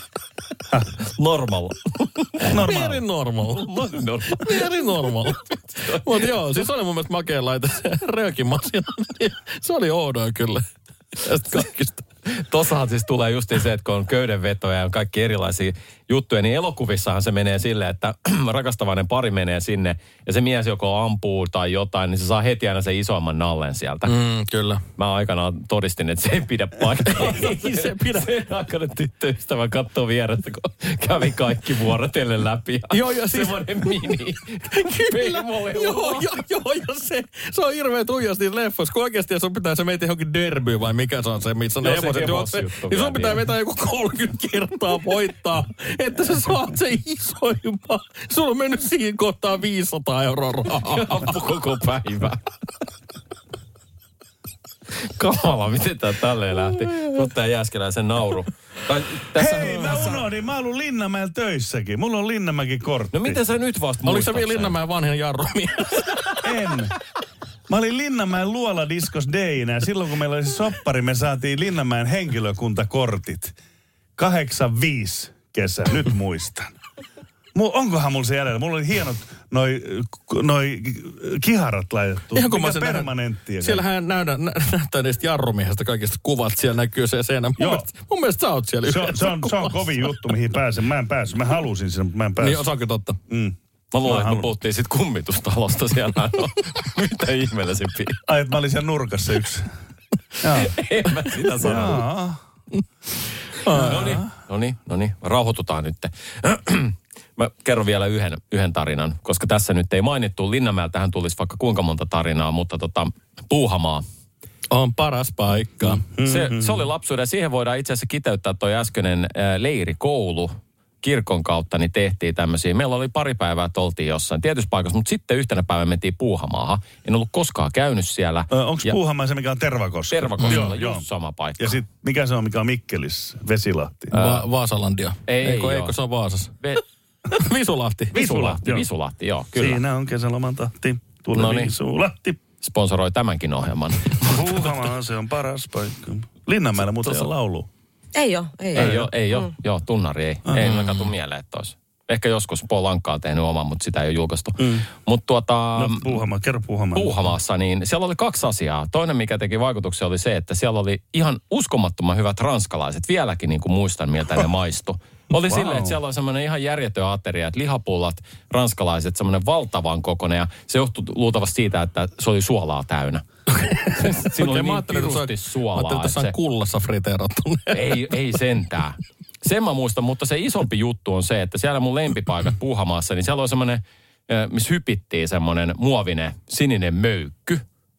Normal.
Normaali.
Very normal. Very normal. Mutta joo, siis oli mun mielestä makea laite se röökimasina. Se oli oudoa kyllä. Tästä kaikista.
Tossahan siis tulee justiin se, että kun on köydenvetoja ja on kaikki erilaisia juttuja, niin elokuvissahan se menee silleen, että rakastavainen pari menee sinne ja se mies joko ampuu tai jotain, niin se saa heti aina sen isoimman nallen sieltä.
Mm, kyllä.
Mä aikanaan todistin, että se ei pidä paikkaa.
Ei se pidä.
Se aikainen tyttöystävä katsoo vierestä, kun kävi kaikki vuorotellen läpi. Ja
joo, ja siis...
semmoinen mini.
Kyllä. Joo, joo, joo, ja se, se on hirveän tuijas niissä leffoissa, kun oikeasti sun pitää se meitä johonkin derbyyn vai mikä se on se, missä ne hevoset juoksee. Niin sun pitää vetää joku kolmekymmentä kertaa voittaa, että sä saat sen isoimman. Sulla on mennyt siihen kohtaan viisisataa euroa rahaa.
Ampu koko päivä. Kamala, miten tää tälleen lähti? Mutta tää Jääskeläisen nauru. Tai, tässä
Hei, mä unohdin. Mä oon Linnanmäellä töissäkin. Mulla on Linnanmäki kortti.
No miten sä nyt vasta
Oliko sä vielä Linnanmäen vanhin jarrumies?
En. Mä olin Linnanmäen Luola-diskos D-nä ja silloin kun meillä oli se soppari, me saatiin Linnanmäen henkilökuntakortit. kahdeksankymmentäviisi kesä, nyt muistan. Mu, onkohan mulla se jäljellä? Mulla oli hienot noi, noi kiharat laitettu.
Ihan kun
mikä
mä
permanenttia.
Siellähän näytä, nä, näyttää niistä jarrumiehestä kaikista kuvat. Siellä näkyy se seinä. Mun, mielestä, mun mielestä sä oot siellä
se on, se, on, se on kovin juttu, mihin pääsen. Mä en päässyt. Mä halusin sen, mutta mä en päässyt.
Niin, osaanko totta?
Mm.
Mä luulen, että me puhuttiin sit kummitustalosta siellä. No, mitä ihmeellä se piti?
Ai, että mä olin siellä nurkassa yksi.
En mä sitä sanonut. No niin, no niin, no niin. Rauhoitutaan nyt. Mä kerron vielä yhden, yhden tarinan, koska tässä nyt ei mainittu. Linnanmäeltähän tulisi vaikka kuinka monta tarinaa, mutta tota, Puuhamaa.
On paras paikka.
Mm. Se, se oli lapsuuden. Siihen voidaan itse asiassa kiteyttää toi äskeinen ää, leirikoulu. Kirkon kautta niin tehtiin tämmöisiä. Meillä oli pari päivää, että oltiin jossain tietyssä paikassa, mutta sitten yhtenä päivänä mentiin Puuhamaahan. En ollut koskaan käynyt siellä.
Ö, onko Puuhamaa se, mikä on Tervakoska?
Tervakoskella, just joo. Sama paikka.
Ja sitten mikä se on, mikä on Mikkelissä? Vesilahti.
Va- Vaasalandia.
Ei,
eikö,
ei
eikö se on Vaasassa?
Ve-
Visulahti.
Visulahti, joo. Visulahti, joo, kyllä.
Siinä on kesäloman tahti. Tule
Noniin.
Visulahti.
Sponsoroi tämänkin ohjelman.
Puuhamaa, se on paras paikka. Linnanmäellä muuten on laulu.
Ei oo, ei,
Ei
ei
ole, ei ole. Mm. Joo, tunnari ei. Mm. Ei mä katso mieleen, että olisi. Ehkä joskus Paul Anka on tehnyt oman, mutta sitä ei ole julkaistu. Mm. Mutta tuota...
No Puuhamaa, kerro Puuhamaa.
Puuhamaassa, niin siellä oli kaksi asiaa. Toinen, mikä teki vaikutuksia, oli se, että siellä oli ihan uskomattoman hyvät ranskalaiset. Vieläkin niin kuin muistan, miltä ne maistu. Oli
Wow.
silleen, että siellä oli semmoinen ihan järjetön ateria, että lihapullat, ranskalaiset, semmoinen valtavan kokoinen. Ja se johtui luultavasti siitä, että se oli suolaa täynnä. Siinä oli niin pirusti suolaa.
Mä ajattelin, että se on kullassa friteerattu.
Ei, ei sentään. Sen mä muistan, mutta se isompi juttu on se, että siellä mun lempipaikat Puuhamaassa, niin siellä oli semmoinen, missä hypittiin semmoinen muovinen sininen möykky.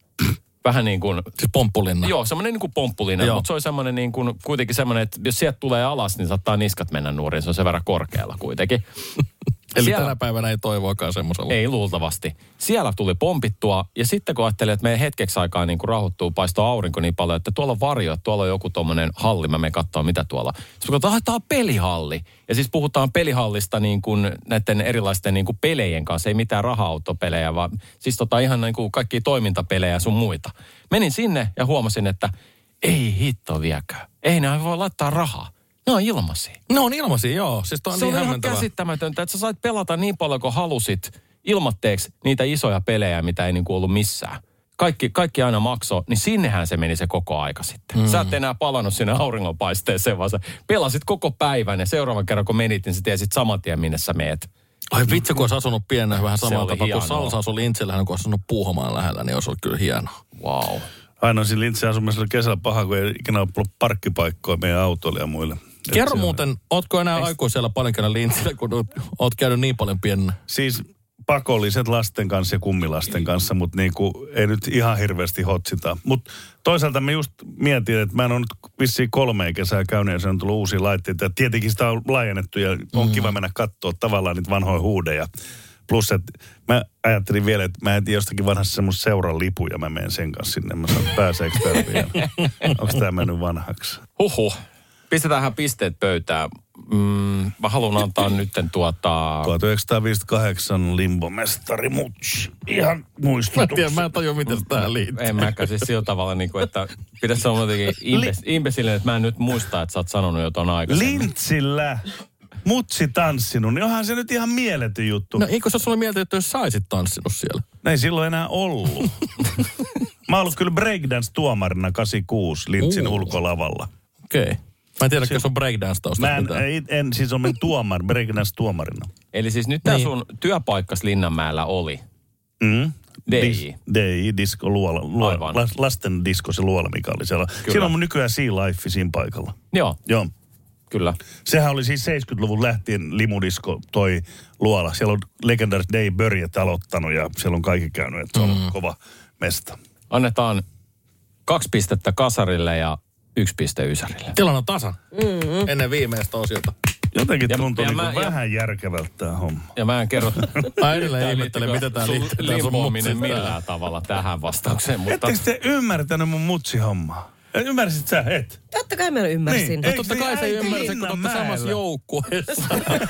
Vähän niin kuin...
Siis pomppulinna.
Joo, semmoinen niin kuin pomppulinna,
Joo.
mutta se on semmoinen niin kuin, kuitenkin semmoinen, että jos sieltä tulee alas, niin saattaa niskat mennä nuoriin. Se on sen verran korkealla kuitenkin.
Eli
Siellä...
tänä päivänä ei toivoakaan semmoisella.
Ei luultavasti. Siellä tuli pompittua ja sitten kun ajattelin, että meidän hetkeksi aikaa niin kuin rauhoittuu, paistaa aurinko niin paljon, että tuolla on varjo, että tuolla on joku tommonen halli, mä menen katsoa mitä tuolla. Sitten kun katsotaan, tämä on pelihalli. Ja siis puhutaan pelihallista niin kuin näiden erilaisten niin kuin pelejen kanssa, ei mitään raha-autopelejä, vaan siis tota ihan niin kuin kaikkia toimintapelejä sun muita. Menin sinne ja huomasin, että ei hitto viekään. Ei nämä voi laittaa rahaa. Ne on ilmaisia.
Ne on ilmaisia, joo. Siis toi on
Se
niin
on ihan
hämmentävää.
käsittämätöntä, että sä sait pelata niin paljon kuin halusit ilmatteeksi niitä isoja pelejä, mitä ei niin kuin ollut missään. Kaikki, kaikki aina maksoi, niin sinnehän se meni se koko aika sitten. Mm. Sä et enää palannut sinne auringonpaisteeseen, vaan sä pelasit koko päivän ja seuraavan kerran kun menit, niin sä tiesit saman tien, minne sä meet.
Ai vitsi, kun olisi asunut pienen vähän samalla
oli
tapaa, kun
hienoa.
Salsa asui Lintsillähän, kun olisi asunut Puuhamaan lähellä, niin olisi ollut kyllä hienoa.
Wow.
Aina siinä Lintsin asumisella kesällä paha, kun ei ikinä ollut parkkipaikkoja meidän autoille ja muille.
Kerro muuten, ootko enää aikuisella paljon käynyt Lintsillä, kun oot, oot käynyt niin paljon pienenä?
Siis pakolliset lasten kanssa ja kummilasten kanssa, mutta niinku, ei nyt ihan hirveästi hotsita. Mutta toisaalta mä just mietin, että mä en ole nyt vissiin kolmea kesää käynyt ja se on tullut uusia laitteita. Ja tietenkin sitä on laajennettu ja on kiva mennä katsoa tavallaan niitä vanhoja huudeja. Plus, että mä ajattelin vielä, että mä etin jostakin vanhassa semmoista seuran lipuja, mä menen sen kanssa sinne. Mä sanon, pääseekö tää vielä? Onko tää mennyt vanhaksi?
Huhhuh. Pistetäänhän pisteet pöytään. Mm, mä haluan antaa nytten tuota...
tuhatyhdeksänsataaviisikymmentäkahdeksan limbomestari Mutsi. Ihan
Mä en
muistutuksen.
tiedä, mä en tajua, miten se tähän liittyy.
En mäkään siis sillä tavalla, niin kuin, että pitäisi olla jotenkin impes, impesillinen, että mä en nyt muista, että sä oot sanonut jotain aikaisemmin.
Lintsillä Mutsi tanssinut, niin onhan se nyt ihan mieletön juttu.
No eikö se sulle mieltä, että jos saisit tanssinut siellä?
Ne ei silloin enää ollut. Mä oon ollut kyllä breakdance-tuomarina kahdeksankymmentäkuusi Lintsin
Uu.
ulkolavalla.
Okei. Okay. Mä en tiedä, jos on breakdance-tausta.
Mä en, en, en siis olen tuomar, breakdance-tuomarina.
Eli siis nyt tää
Niin.
sun työpaikkas Linnanmäellä oli.
Mm.
D J.
Dis, D J, disco, luola, luola
Aivan.
las- lasten disko, se luola, mikä oli siellä. Kyllä. Siinä on mun nykyään Sea Life siinä paikalla.
Joo,
Joo.
kyllä.
Sehän oli siis seitsemänkymmentäluvun lähtien limudisko toi luola. Siellä on legendariset Dave Börjet aloittanut ja siellä on kaikki käynyt, että se on mm. kova mesta.
Annetaan kaksi pistettä Kasarille ja yksi piste Ysärille.
Tilanne on tasan. Mm-hmm. Ennen viimeistä osiota.
Jotenkin
Ja-
tuntuu
ja
niin
mä- ja-
vähän järkevältä tämä homma.
Ja mä en kerro...
Mä edelleen ihmettelen, miten tää liittyy tää sun
limpoaminen
mutsiin.
millään tavalla tähän vastaukseen, mutta...
Ettekö te ymmärtänyt mun mutsihommaa? Ymmärsit sä, et?
Totta kai mä ymmärsin.
Niin.
No
Eikö
totta
niin
kai se
äiti
ymmärsi, kun olette
Linnanmäellä?
samassa joukkueessa.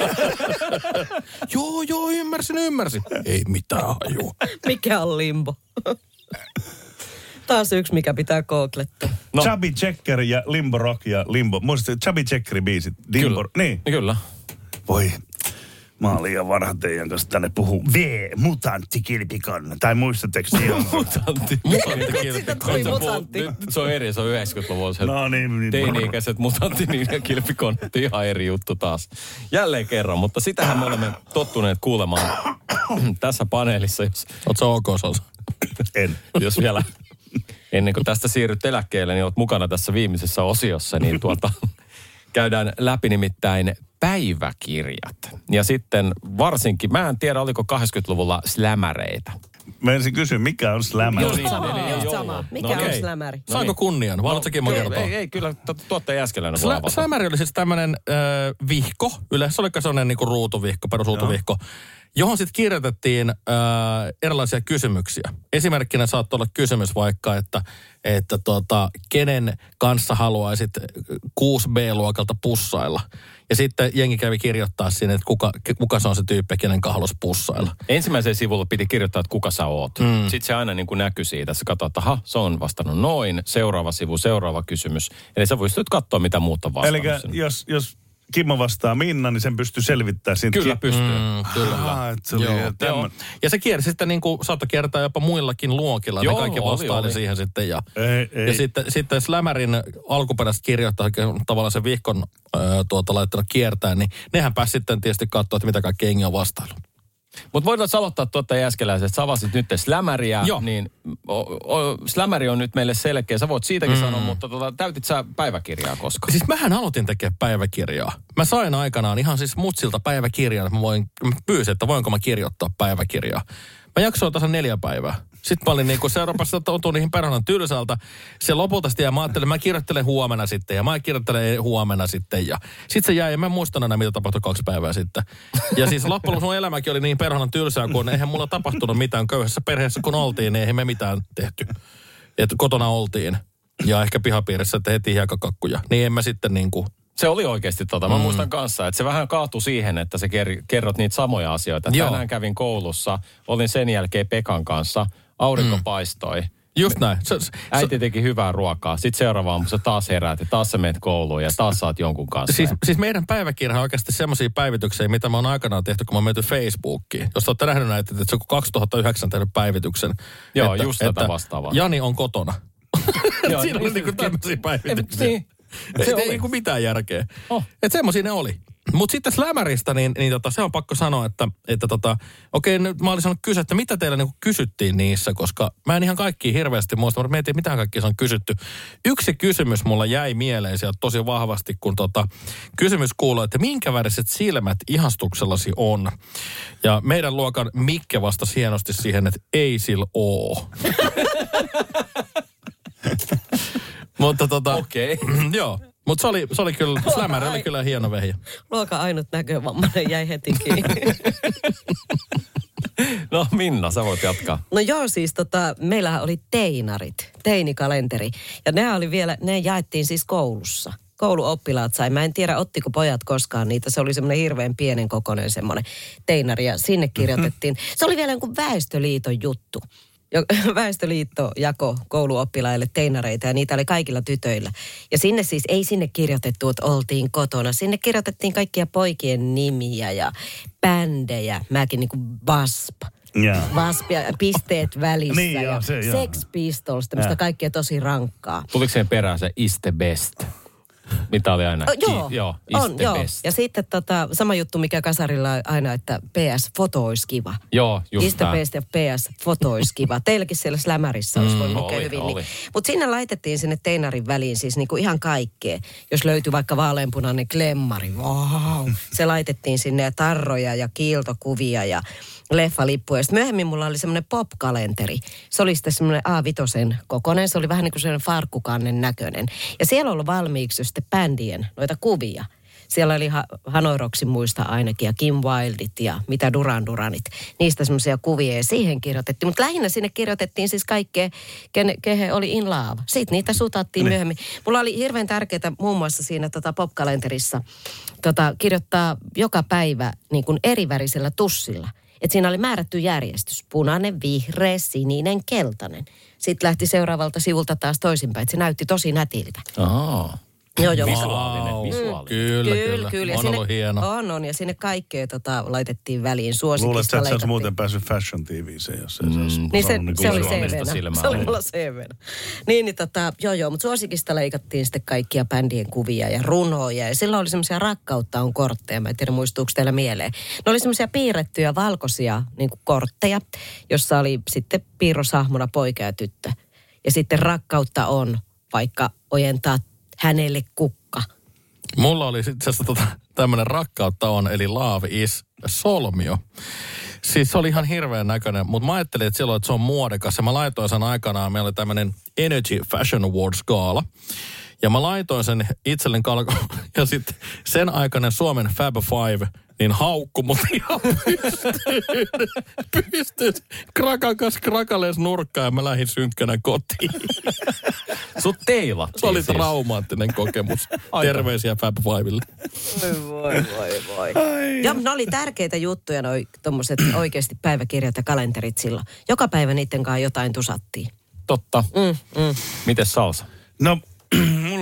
joo, joo, ymmärsin, ymmärsin. Ei mitään hajua.
Mikä on limbo? Taas yksi, mikä pitää googlettaa.
No.
Chubby Checker ja Limbo Rock ja Limbo. Muistatko Chubby Checkerin biisit? Limbo,
Kyllä.
Niin.
Kyllä.
Voi, mä oon liian vanha teidän kanssa tänne puhuu. V, mutantti kilpikon. Tai muistatteko siellä?
Mutantti.
Siitä tuli mutantti.
Nyt se on eri, se on yhdeksänkymmentäluvulla. Se
No niin, niin.
teini-ikäiset mutantti niin ja kilpikonnat, ihan eri juttu taas. Jälleen kerran, mutta sitähän me olemme tottuneet kuulemaan tässä paneelissa, jos,
Oot sä ok, Salsa?
En.
jos vielä ennen kuin tästä siirryt eläkkeelle, niin olet mukana tässä viimeisessä osiossa, niin tuota, käydään läpi nimittäin päiväkirjat. Ja sitten varsinkin, mä en tiedä, oliko kahdeksankymmentäluvulla slämäreitä.
Mä ensin kysyn, mikä on slämä?
Joo,
Just
niin,
sama,
niin,
just
joo.
sama. Mikä
No
on
okei.
slämäri?
No
Saanko
niin.
kunnian? Vai haluatko Kimmo
ei,
kertoa?
ei, ei, kyllä tu- tuottaja Jääskeläinen voi
Slä,
avata.
slämäri oli siis tämmöinen äh, vihko, yleensä oli sellainen niinku ruutuvihko, perusruutuvihko, johon sitten kirjoitettiin äh, erilaisia kysymyksiä. Esimerkkinä saattoi olla kysymys vaikka, että, että tota, kenen kanssa haluaisit kuusi B-luokalta pussailla. Ja sitten jengi kävi kirjoittaa sinne, että kuka, kuka se on se tyyppi, kenen kanssa haluaisi pussailla.
Ensimmäisellä sivulla piti kirjoittaa, että kuka sä oot. Mm. Sitten se aina niin kuin näkyi siitä. Sä katsoit, että aha, se on vastannut noin. Seuraava sivu, seuraava kysymys. Eli sä voisit nyt katsoa, mitä muut on
Eli
vastannut sinne.
jos, jos Kimmo vastaa Minna, niin sen pystyy selvittämään siitä.
Kyllä pystyy.
Mm, kyllä.
Ah, että se oli
Joo.
ihan tämmönen.
Ja se kiersi sitten niin kuin saattoi kiertää jopa muillakin luokilla.
Joo,
ne kaikki
oli,
vastaili
oli.
siihen sitten. Ja,
Ei, ei.
ja sitten, sitten Slämärin alkuperäiset kirjoittaa tavallaan se vihkon äh, tuota, laittanut kiertää, niin nehän pääsi sitten tietysti katsoa, että mitä kaikki jengi on vastailu.
Mutta voitaisiin aloittaa tuota Jääskeläiset, että sä avasit nyt Slämäriä,
Joo.
niin o, o, Slämäri on nyt meille selkeä. Sä voit siitäkin
Mm.
sanoa, mutta tota, täytit sä päiväkirjaa koskaan?
Siis mähän aloitin tekemään päiväkirjaa. Mä sain aikanaan ihan siis mutsilta päiväkirjan, että mä, voin, mä pyysin, että voinko mä kirjoittaa päiväkirjaa. Mä jaksoin tasan neljä päivää. Sitten mä olin niin kuin seuraavassa tuntuu niihin perhanan tylsältä. Se lopulta sitten ja mä ajattelin, mä kirjoittelen huomenna sitten ja mä kirjoittelen huomenna sitten. Ja sitten se jäi ja mä en muistan enää, mitä tapahtui kaksi päivää sitten. Ja siis loppujen mun elämäkin oli niin perhanan tylsää, kun eihän mulla tapahtunut mitään köyhässä perheessä kun oltiin, niin eihän me mitään tehty. Että kotona oltiin ja ehkä pihapiirissä tehtiin hiekakakkuja. Niin en mä sitten niin kuin...
Se oli oikeasti tota. Mä mm. muistan kanssa, että se vähän kaatui siihen, että sä ker- kerrot niitä samoja asioita.
Joo.
Tänään kävin koulussa, olin sen jälkeen Pekan kanssa, aurinko mm. paistoi.
Just näin. Se, se,
Äiti teki hyvää ruokaa. Sitten seuraava aamu sä taas heräät ja taas sä meet kouluun ja taas saat jonkun kanssa.
Siis, siis meidän päiväkirja on oikeasti semmoisia päivityksiä, mitä mä oon aikanaan tehty, kun mä oon menty Facebookiin. Jos olette nähnyt näitä, että se on kaksituhattayhdeksän tehnyt päivityksen.
Joo,
että,
just tätä
että
vastaavaa.
Jani on kotona.
Joo,
Siinä oli
just-
niinku tämmöisiä päivityksiä.
Niin.
Ei,
Se
ei
oli.
niinku mitään järkeä.
Oh.
Että semmosia ne oli. Mutta sitten Slämäristä, niin, niin tota, se on pakko sanoa, että, että tota, okei, nyt mä olisin sanonut kysyä, että mitä teillä niinku kysyttiin niissä, koska mä en ihan kaikkia hirveästi muista, mutta mietin, mitä kaikkia se on kysytty. Yksi kysymys mulla jäi mieleen sieltä tosi vahvasti, kun tota, kysymys kuuluu, että minkä väriset silmät ihastuksellasi on? Ja meidän luokan Mikke vastasi hienosti siihen, että ei sillä oo. Mutta tota...
Okei.
Joo. Mutta se oli, se oli kyllä, Slämäri oli kyllä hieno vehjä.
Luokan ainut näkövammainen jäi heti kiinni.
No Minna, sä voit jatkaa.
No joo, siis tota, meillähän oli teinarit, teinikalenteri. Ja ne oli vielä, ne jaettiin siis koulussa. Kouluoppilaat sai. Mä en tiedä, ottiko pojat koskaan niitä. Se oli semmoinen hirveän pienen kokoinen semmoinen teinari ja sinne kirjoitettiin. Se oli vielä jonkun Väestöliiton juttu. Väestöliitto jako kouluoppilaille teinareita ja niitä oli kaikilla tytöillä. Ja sinne siis ei sinne kirjoitettu, että oltiin kotona. Sinne kirjoitettiin kaikkia poikien nimiä ja bändejä. Mäkin niinku Wasp.
Jaa.
Wasp ja pisteet välissä
Niin, joo,
ja
se, joo.
Sex Pistols, tämmöistä
Jaa.
kaikkea tosi rankkaa.
Tuliko siihen perään se is the best? Mitä oli aina?
Oh, joo,
Ki- joo, is
on,
the
joo.
best.
Ja sitten tota, sama juttu, mikä kasarilla on aina, että P S, foto olisi kiva.
Joo, just
Is the
tää.
best ja P S, foto olisi kiva. Teilläkin siellä Slämärissä olisi voinut lukea
oli,
hyvin.
oli.
Niin. Mutta sinne laitettiin sinne teinarin väliin siis niinku ihan kaikkea. Jos löytyi vaikka vaaleanpunainen klemmari, wow. Se laitettiin sinne ja tarroja ja kiiltokuvia ja leffalippuja. Sitten myöhemmin mulla oli semmoinen pop-kalenteri. Se oli sitten semmoinen A viisi kokoinen. Se oli vähän niin kuin semmoinen farkkukannen näköinen. Ja siellä on ollut valmiiksi jo sitten bändien noita kuvia. Siellä oli ha- Hanoi Rocksin muista ainakin ja Kim Wildit ja mitä Duran Duranit. Niistä semmoisia kuvia ja siihen kirjoitettiin. Mutta lähinnä sinne kirjoitettiin siis kaikkea, ken, kehen oli in love. Sitten niitä sutattiin myöhemmin. Mulla oli hirveän tärkeää muun muassa siinä tota pop-kalenterissa tota, kirjoittaa joka päivä niin kuin erivärisellä tussilla. Että siinä oli määrätty järjestys. Punainen, vihreä, sininen, keltainen. Sitten lähti seuraavalta sivulta taas toisinpäin. Se näytti tosi nätiltä.
Ahaa.
Joo, joo.
Visuaalinen,
Wow.
visuaalinen.
Kyllä, kyllä.
kyllä. Ja
On
sinne,
ollut hieno.
On, on. Ja sinne kaikkea tota, laitettiin väliin.
Luulet,
Suosikista
että sä et
leikattiin.
muuten päässyt Fashion T V:seen, jos ei se olisi
Niin se,
saanut
se oli
visuaalista
C V:nä.
silmää.
Se oli mulla C V:nä. Niin, niin tota, joo joo, mutta suosikista leikattiin sitten kaikkia bändien kuvia ja runoja. Ja silloin oli semmoisia rakkautta on kortteja. Mä en tiedä, muistuuko teillä mieleen. Ne oli semmoisia piirrettyjä valkoisia niin kuin kortteja, jossa oli sitten piirroshahmona poika ja tyttö. Ja sitten rakkautta on, vaikka ojentaa hänelle kukka.
Mulla oli itse asiassa tota, tämmöinen rakkautta on, eli love is solmio. Siis se oli ihan hirveän näköinen, mutta mä ajattelin, että silloin, että se on muodekas. Ja mä laitoin sen aikanaan, meillä oli tämmöinen Energy Fashion Awards-gaala. Ja mä laitoin sen itselleni kalko. Ja sitten sen aikainen Suomen Fab Five, niin haukku mut ihan pystyyn. Pystyyn. Krakakas krakalees nurkkaan ja mä lähdin synkkänä kotiin.
Sut teilattiin
Se oli
siis.
traumaattinen kokemus. Terveisiä Fab Fivelle.
Voi, voi, voi. Joo, ne oli tärkeitä juttuja, noi tommoset oikeasti päiväkirjat ja kalenterit silloin. Joka päivä niiden kanssa jotain tusattiin.
Totta.
Mm, mm.
Mites Salsa?
No, mulla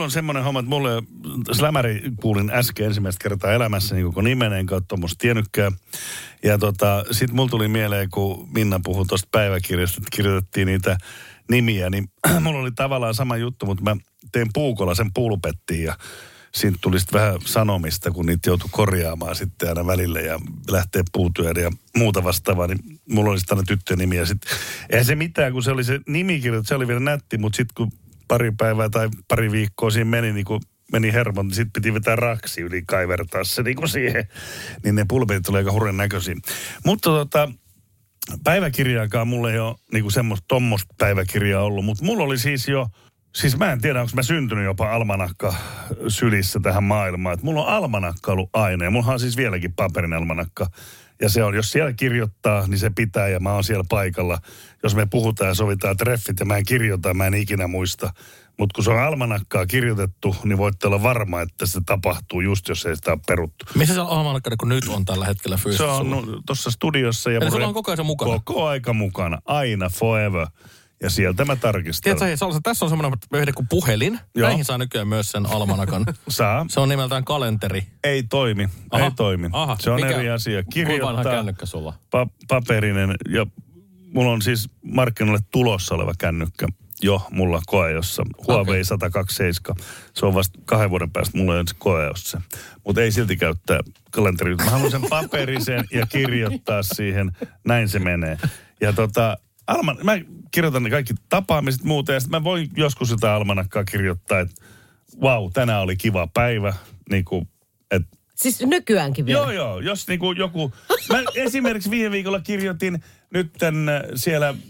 mulla on semmoinen homma, että mulle Slämäri kuulin äsken ensimmäistä kertaa elämässä niin koko nimeneen kautta musta tiennytkään. Ja tota, sit mulla tuli mieleen, kun Minna puhui tuosta päiväkirjasta, että kirjoitettiin niitä nimiä, niin mulla oli tavallaan sama juttu, mutta mä tein puukolla sen pulpettiin ja siitä tuli sitten vähän sanomista, kun niitä joutui korjaamaan sitten aina välille ja lähtee puutyötä ja muuta vastaavaa, niin mulla oli sitten aina tyttöjen nimi ja sitten eihän se mitään, kun se oli se nimikirjoitus, se oli vielä nätti, mutta sitten kun pari päivää tai pari viikkoa siinä meni, niin kun meni hermon, niin sitten piti vetää raksi yli kaivertaa se niin kuin siihen, niin ne pulpetit tuli aika hurjan näköisiä. Mutta tota, päiväkirjaakaan mulla ei ole niin kuin semmoista tommoista päiväkirjaa ollut, mutta mulla oli siis jo, siis mä en tiedä, onko mä syntynyt jopa almanakka sylissä tähän maailmaan. Et mulla on almanakka ollut aina ja mulla on siis vieläkin paperin almanakka. Ja se on, jos siellä kirjoittaa, niin se pitää ja mä oon siellä paikalla. Jos me puhutaan ja sovitaan treffit ja mä en kirjoita, mä en ikinä muista. Mutta kun se on almanakkaa kirjoitettu, niin voitte olla varma, että se tapahtuu just, jos ei sitä ole peruttu.
Missä se almanakka kun nyt on tällä hetkellä fyysisesti?
Se on no, tuossa studiossa. Ja
eli sulla on koko ajan mukana?
Koko aika mukana. Aina, forever. Ja sieltä mä tarkistan.
Tiedätkö, hei, Salsa, tässä on semmoinen vehde kuin puhelin. Joo. Näihin saa nykyään myös sen almanakan.
Saa.
Se on nimeltään kalenteri.
Ei toimi. Aha. Ei toimi. Aha. Se on mikä, eri asia. Kirjoittaa.
Kuinka vanha kännykkä sulla?
Pa- paperinen. Ja mulla on siis markkinoille tulossa oleva kännykkä. Jo, mulla koeossa. Huawei okay. sata kaksikymmentäseitsemän. Se on vasta kahden vuoden päästä mulla on koeossa. Mutta ei silti käyttää kalenteria. Mä haluan sen paperisen ja kirjoittaa siihen. Näin se menee. Ja tota... Alman, mä kirjoitan ne kaikki tapaamiset muuta ja sitten mä voin joskus sitä almanakkaa kirjoittaa, että vau, wow, tänään oli kiva päivä. Niin kuin, et...
Siis nykyäänkin vielä?
Joo, joo. Jos niin kuin joku... Mä esimerkiksi viime viikolla kirjoitin nyt tämän siellä, äh,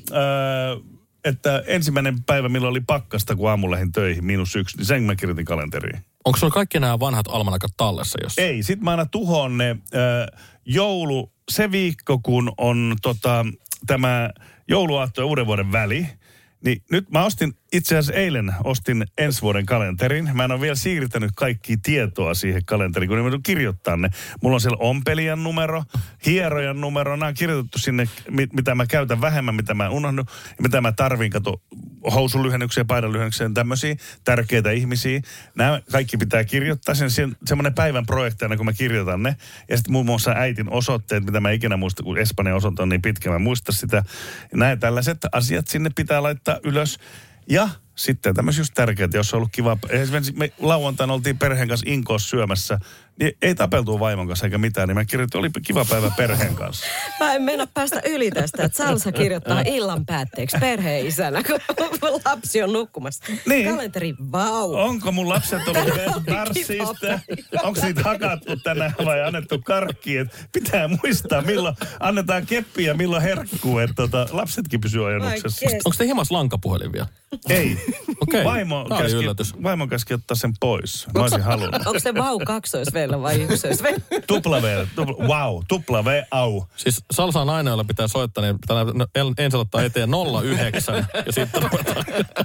että ensimmäinen päivä, milloin oli pakkasta, kun aamulla lähdin töihin, miinus yksi, niin sen mä kirjoitin kalenteriin.
Onko sulla kaikki nämä vanhat almanakat tallessa jossain?
Ei, sit mä aina tuhoon ne äh, joulu, se viikko, kun on tota, tämä... jouluaatto ja uuden vuoden väli, niin nyt mä ostin, itse asiassa eilen ostin ensi vuoden kalenterin. Mä en ole vielä siirtänyt kaikkia tietoa siihen kalenteriin, kun ne voin kirjoittaa ne. Mulla on siellä ompelijan numero, hierojan numero, nämä on kirjoitettu sinne, mitä mä käytän vähemmän, mitä mä en unohdu, mitä mä tarvin, kato, housunlyhennyksiä, paidanlyhennyksiä, tämmöisiä tärkeitä ihmisiä. Nämä kaikki pitää kirjoittaa sen, semmoinen päivän projekti aina, kun mä kirjoitan ne. Ja sitten muun muassa äitin osoitteet, mitä mä ikinä muista, kun Espanjan osoite on niin pitkä, mä muista sitä. Näin tällaiset asiat sinne pitää laittaa ylös. Ja sitten tämmöisiä just tärkeitä, jos on ollut kiva. Esimerkiksi me lauantaina oltiin perheen kanssa Inkoossa syömässä, niin ei tapeltua vaimon kanssa eikä mitään, niin mä kirjoitin, oli kiva päivä perheen kanssa.
Mä en mennä päästä yli tästä, että Salsa kirjoittaa illan päätteeksi perheen isänä, kun lapsi on nukkumassa. Niin. Kalenteri, vau.
Onko mun lapset ollut tarssista? Onko niitä hakattu tänään vai annettu karkkiin? Pitää muistaa, milloin annetaan keppiä ja milloin herkkuu, että tota, lapsetkin pysyy ajannuksessa.
Onko te himas lankapuhelin vielä?
Ei.
Okay.
Vaimo, käski, vaimo käski ottaa sen pois. Mä olisin halunnut.
Onko se vau kaksoisveellä vai yksoisveellä?
Tupla V. Tupla, wow. Tupla V, au.
Siis Salsa on aina, jolla pitää soittaa, niin pitää ensin ottaa eteen nolla yhdeksän ja sitten ruvetaan.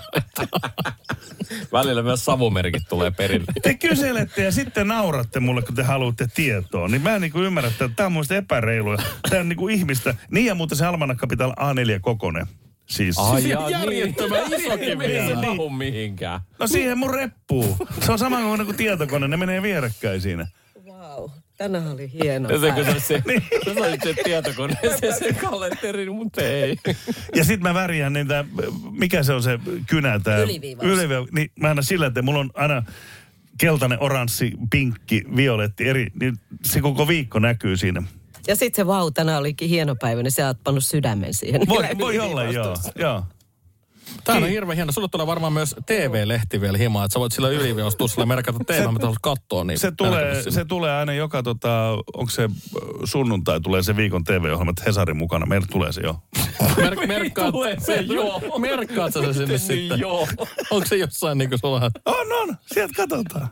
Välillä myös savumerkit tulee perille.
Te kyselette ja sitten nauratte mulle, kun te haluatte tietoa. Niin mä en niinku ymmärrä, että tämä on muista epäreilua. Tämä on niinku ihmistä. Niin ja muuten se almanakka pitää olla A neljä kokonen. Siis.
Ai jaa,
järjettömän
niin.
isokin
Ei
vielä.
se mahu mihinkään.
No siihen mun reppuu. Se on sama kuin tietokone, ne menee vierekkäin siinä.
Vau, tänään oli hieno
ja se, kun
päivä.
se, se, se sai se tietokoneeseen se kalenteri, mutta ei.
Ja sit mä värjään niitä, mikä se on se kynä tää?
Yliviivaus.
Yliviivaus. Niin mä aina sillä, että mulla on aina keltainen, oranssi, pinkki, violetti eri, niin se koko viikko näkyy siinä.
Ja sitten se vau, tänään olikin hieno päivä, niin sä oot pannut sydämen siihen.
Voi, voi olla, joo. joo.
Tämä on hirveän hieno. Sulle tulee varmaan myös T V-lehti vielä himaa, että sä voit sillä yliviivastuksella merkata teemaa, mitä haluat katsoa. Niin
se, tulee, se tulee aina joka, tota, onko se sunnuntai, tulee se viikon T V-ohjelma, että Hesarin mukana. Meille tulee se jo.
Mer- merkkaat,
tulee se jo.
Merkkaat sä se sinne sitten?
Joo.
Onko se jossain niin kuin sulla?
On, on. Sieltä katsotaan.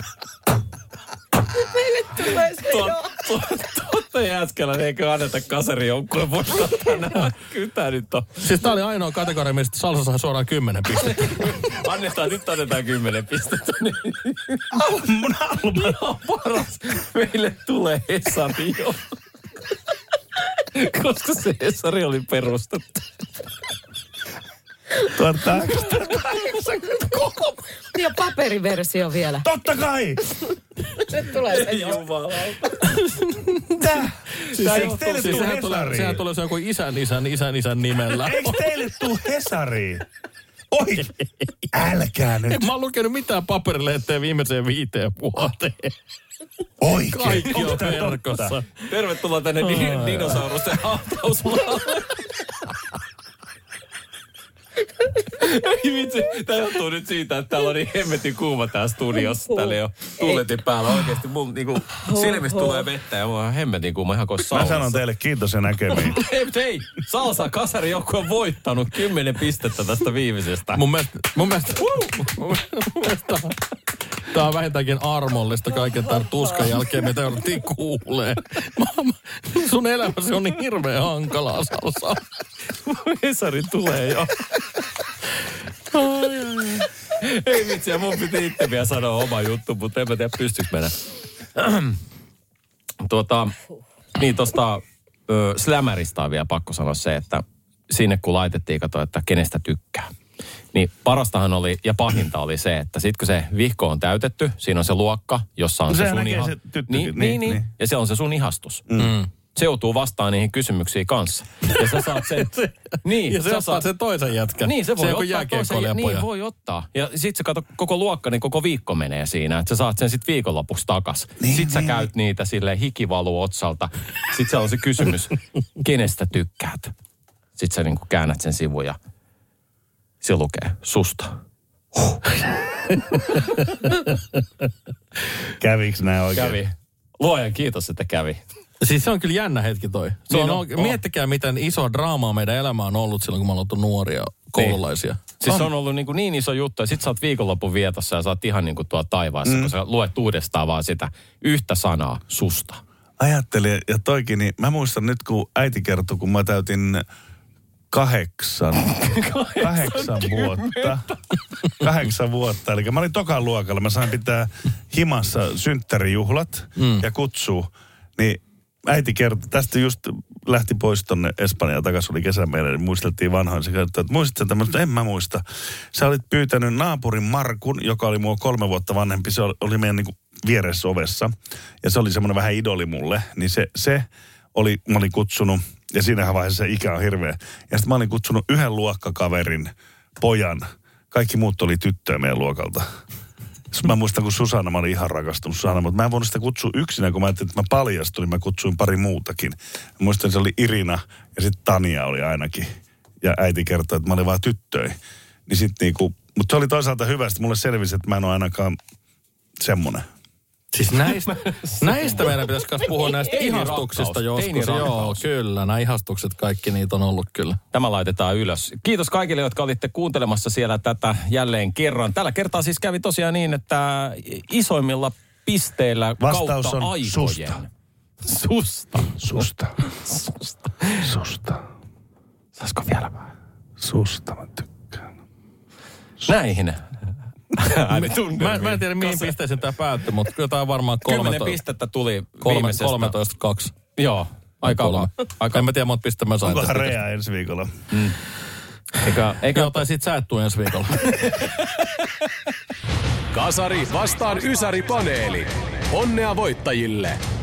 Meille tulee se jo.
Totta jäskällä, eikö anneta kasarijoukkueen voittaa tänään? Kyllä tää nyt on.
Siis tää oli ainoa kategoria, mistä Salsa saa suoraan kymmenen pistettä.
Annetaan, nyt annetaan kymmenen pistettä.
Alman, alman.
Ihan paras. Meille tulee Hesari jo. Koska se Hesari oli perustettu.
tuhatkahdeksansataakahdeksankymmentäkolme
Koko... Ja paperiversio vielä.
Totta kai!
Nyt tulee se
Jumalauta.
Tää?
Siis,
Tää
se,
eikö teille
siis
tuu
sehän, tulee,
Hesariin?
sehän tulee se joku isän isän isän isän nimellä.
Eikö teille tuu Hesariin? Oi, älkää nyt.
En mä oon lukenut mitään paperilehteä viimeiseen viiteen vuoteen.
Oikein.
Kaikki on
Onko tää
verkossa.
totta?
Tervetuloa tänne di- dinosaurusten hautausmaalle. Ei vitsi, tää johtuu nyt siitä, että täällä on niin hemmetin kuuma tää studiossa. Täällä ei ole tuuletin päällä oikeesti. Mun niinku silmistä tulee vettä ja mulla on hemmetin kuuma ihan kuin saunassa.
Mä sanon teille kiitos ja näkemiin.
Hei, hei, Salsa Kasari joku on voittanut kymmenen pistettä tästä viimeisestä.
Mun mielestä, mun mielestä, mun mielestä tää on vähintäänkin armollista kaiken tämän tuskan jälkeen, mitä jouduttiin kuulee. Sun elämäsi on niin hirveän hankalaa, Salsa.
Hesari tulee jo. Ei vitsi, ja mun piti itse vielä sanoa oma juttu, mutta en mä tiedä, pystyykö mennä. tuota, niin tosta ö, Slammerista on vielä pakko sanoa se, että sinne kun laitettiin, kato, että kenestä tykkää. Niin parastahan oli, ja pahinta oli se, että sit kun se vihko on täytetty, siinä on se luokka, jossa on
No
se
sehän
sun
näkee
iha...
se tyttökin.
niin,
Niin,
niin, niin,
niin.
ja se on se sun ihastus.
Mm.
Se joutuu vastaan niihin kysymyksiin kanssa. Ja sä saat sen... niin,
Ja se
sä
ottaa
saat
sen toisen jätkän.
Niin, se voi
se
ottaa toisen, niin voi ottaa. Ja sit se kato, koko luokka, niin koko viikko menee siinä, että sä saat sen sit viikonlopuksi takas.
Niin,
sit sä
niin.
käyt niitä silleen hikivaluu otsalta. Sit se on se kysymys, kenestä tykkäät? Sit sä niinku käännät sen sivun ja se lukee susta. Huh.
Käviks nää oikein?
Kävi. Luojan kiitos, että kävi.
Siis se on kyllä jännä hetki toi. Se
Niin
on,
on,
on,
on.
miettikää, miten iso draamaa meidän elämä on ollut silloin, kun me ollaan oltu nuoria koululaisia.
Siis se on ollut niin, kuin niin iso juttu, ja sit sä oot viikonlopun vietossa ja sä oot ihan niin kuin tuolla taivaassa, mm. kun sä luet uudestaan vaan sitä yhtä sanaa, susta.
Ajattelin, ja toikin, niin mä muistan nyt, kun äiti kertoi, kun mä täytin kahdeksan, kahdeksan vuotta. Kahdeksan vuotta. Eli mä olin tokan luokalla. Mä sain pitää himassa synttärijuhlat mm. ja kutsuu. Niin äiti kertoi, tästä just lähti pois tonne Espanjaan takaisin, oli kesä meille, niin muisteltiin vanhoin. Se kertoi, että muistatko tämmöistä? En mä muista. Sä olit pyytänyt naapurin Markun, joka oli mua kolme vuotta vanhempi. Se oli meidän niinku vieressä ovessa. Ja se oli semmoinen vähän idoli mulle. Niin se, se oli, mä olin kutsunut, ja siinähän vaiheessa se ikä on hirveä. Ja sitten mä olin kutsunut yhden luokkakaverin pojan. Kaikki muut oli tyttöjä meidän luokalta. Sitten mä muistan, kun Susanna, mä olin ihan rakastunut Susanna, mutta mä en voinut sitä kutsua yksinä, kun mä ajattelin, että mä paljastuin, mä kutsuin pari muutakin. Mä muistan, että se oli Irina ja sitten Tania oli ainakin. Ja äiti kertoi, että mä olin vaan tyttöjä. Niin sit niinku, mutta se oli toisaalta hyvä, että mulle selvisi, että mä en ole ainakaan semmonen.
Siis näistä, näistä meidän pitäisi myös puhua näistä
Teinirakkaus,
ihastuksista joskus.
teinirakkaus.
Joo, kyllä. Nämä ihastukset, kaikki niitä on ollut kyllä.
Tämä laitetaan ylös. Kiitos kaikille, jotka olitte kuuntelemassa siellä tätä jälleen kerran. Tällä kertaa siis kävi tosiaan niin, että isoimmilla pisteillä
Vastaus
kautta
on
aikojen.
susta.
Susta.
Susta.
Susta.
Susta.
Saisiko vielä vähän?
Susta mä tykkään.
Näihin.
Mä, mä en tiedä, mihin pisteeseen tämä päättyi, mutta kyllä tämä on varmaan
Kymmenen
kolmetoista,
pistettä tuli
kolme,
viimeisestä.
kolmetoista kaksi.
Joo, aika
Kolme.
aika.
En mä tiedä, monta pistettä mä sain.
Onkohan
tästä.
Rea ensi viikolla?
Eikä, eikä
Joo, tai sit sä et tuu ensi viikolla.
Kasari vastaan Ysäri-paneeli. Onnea voittajille!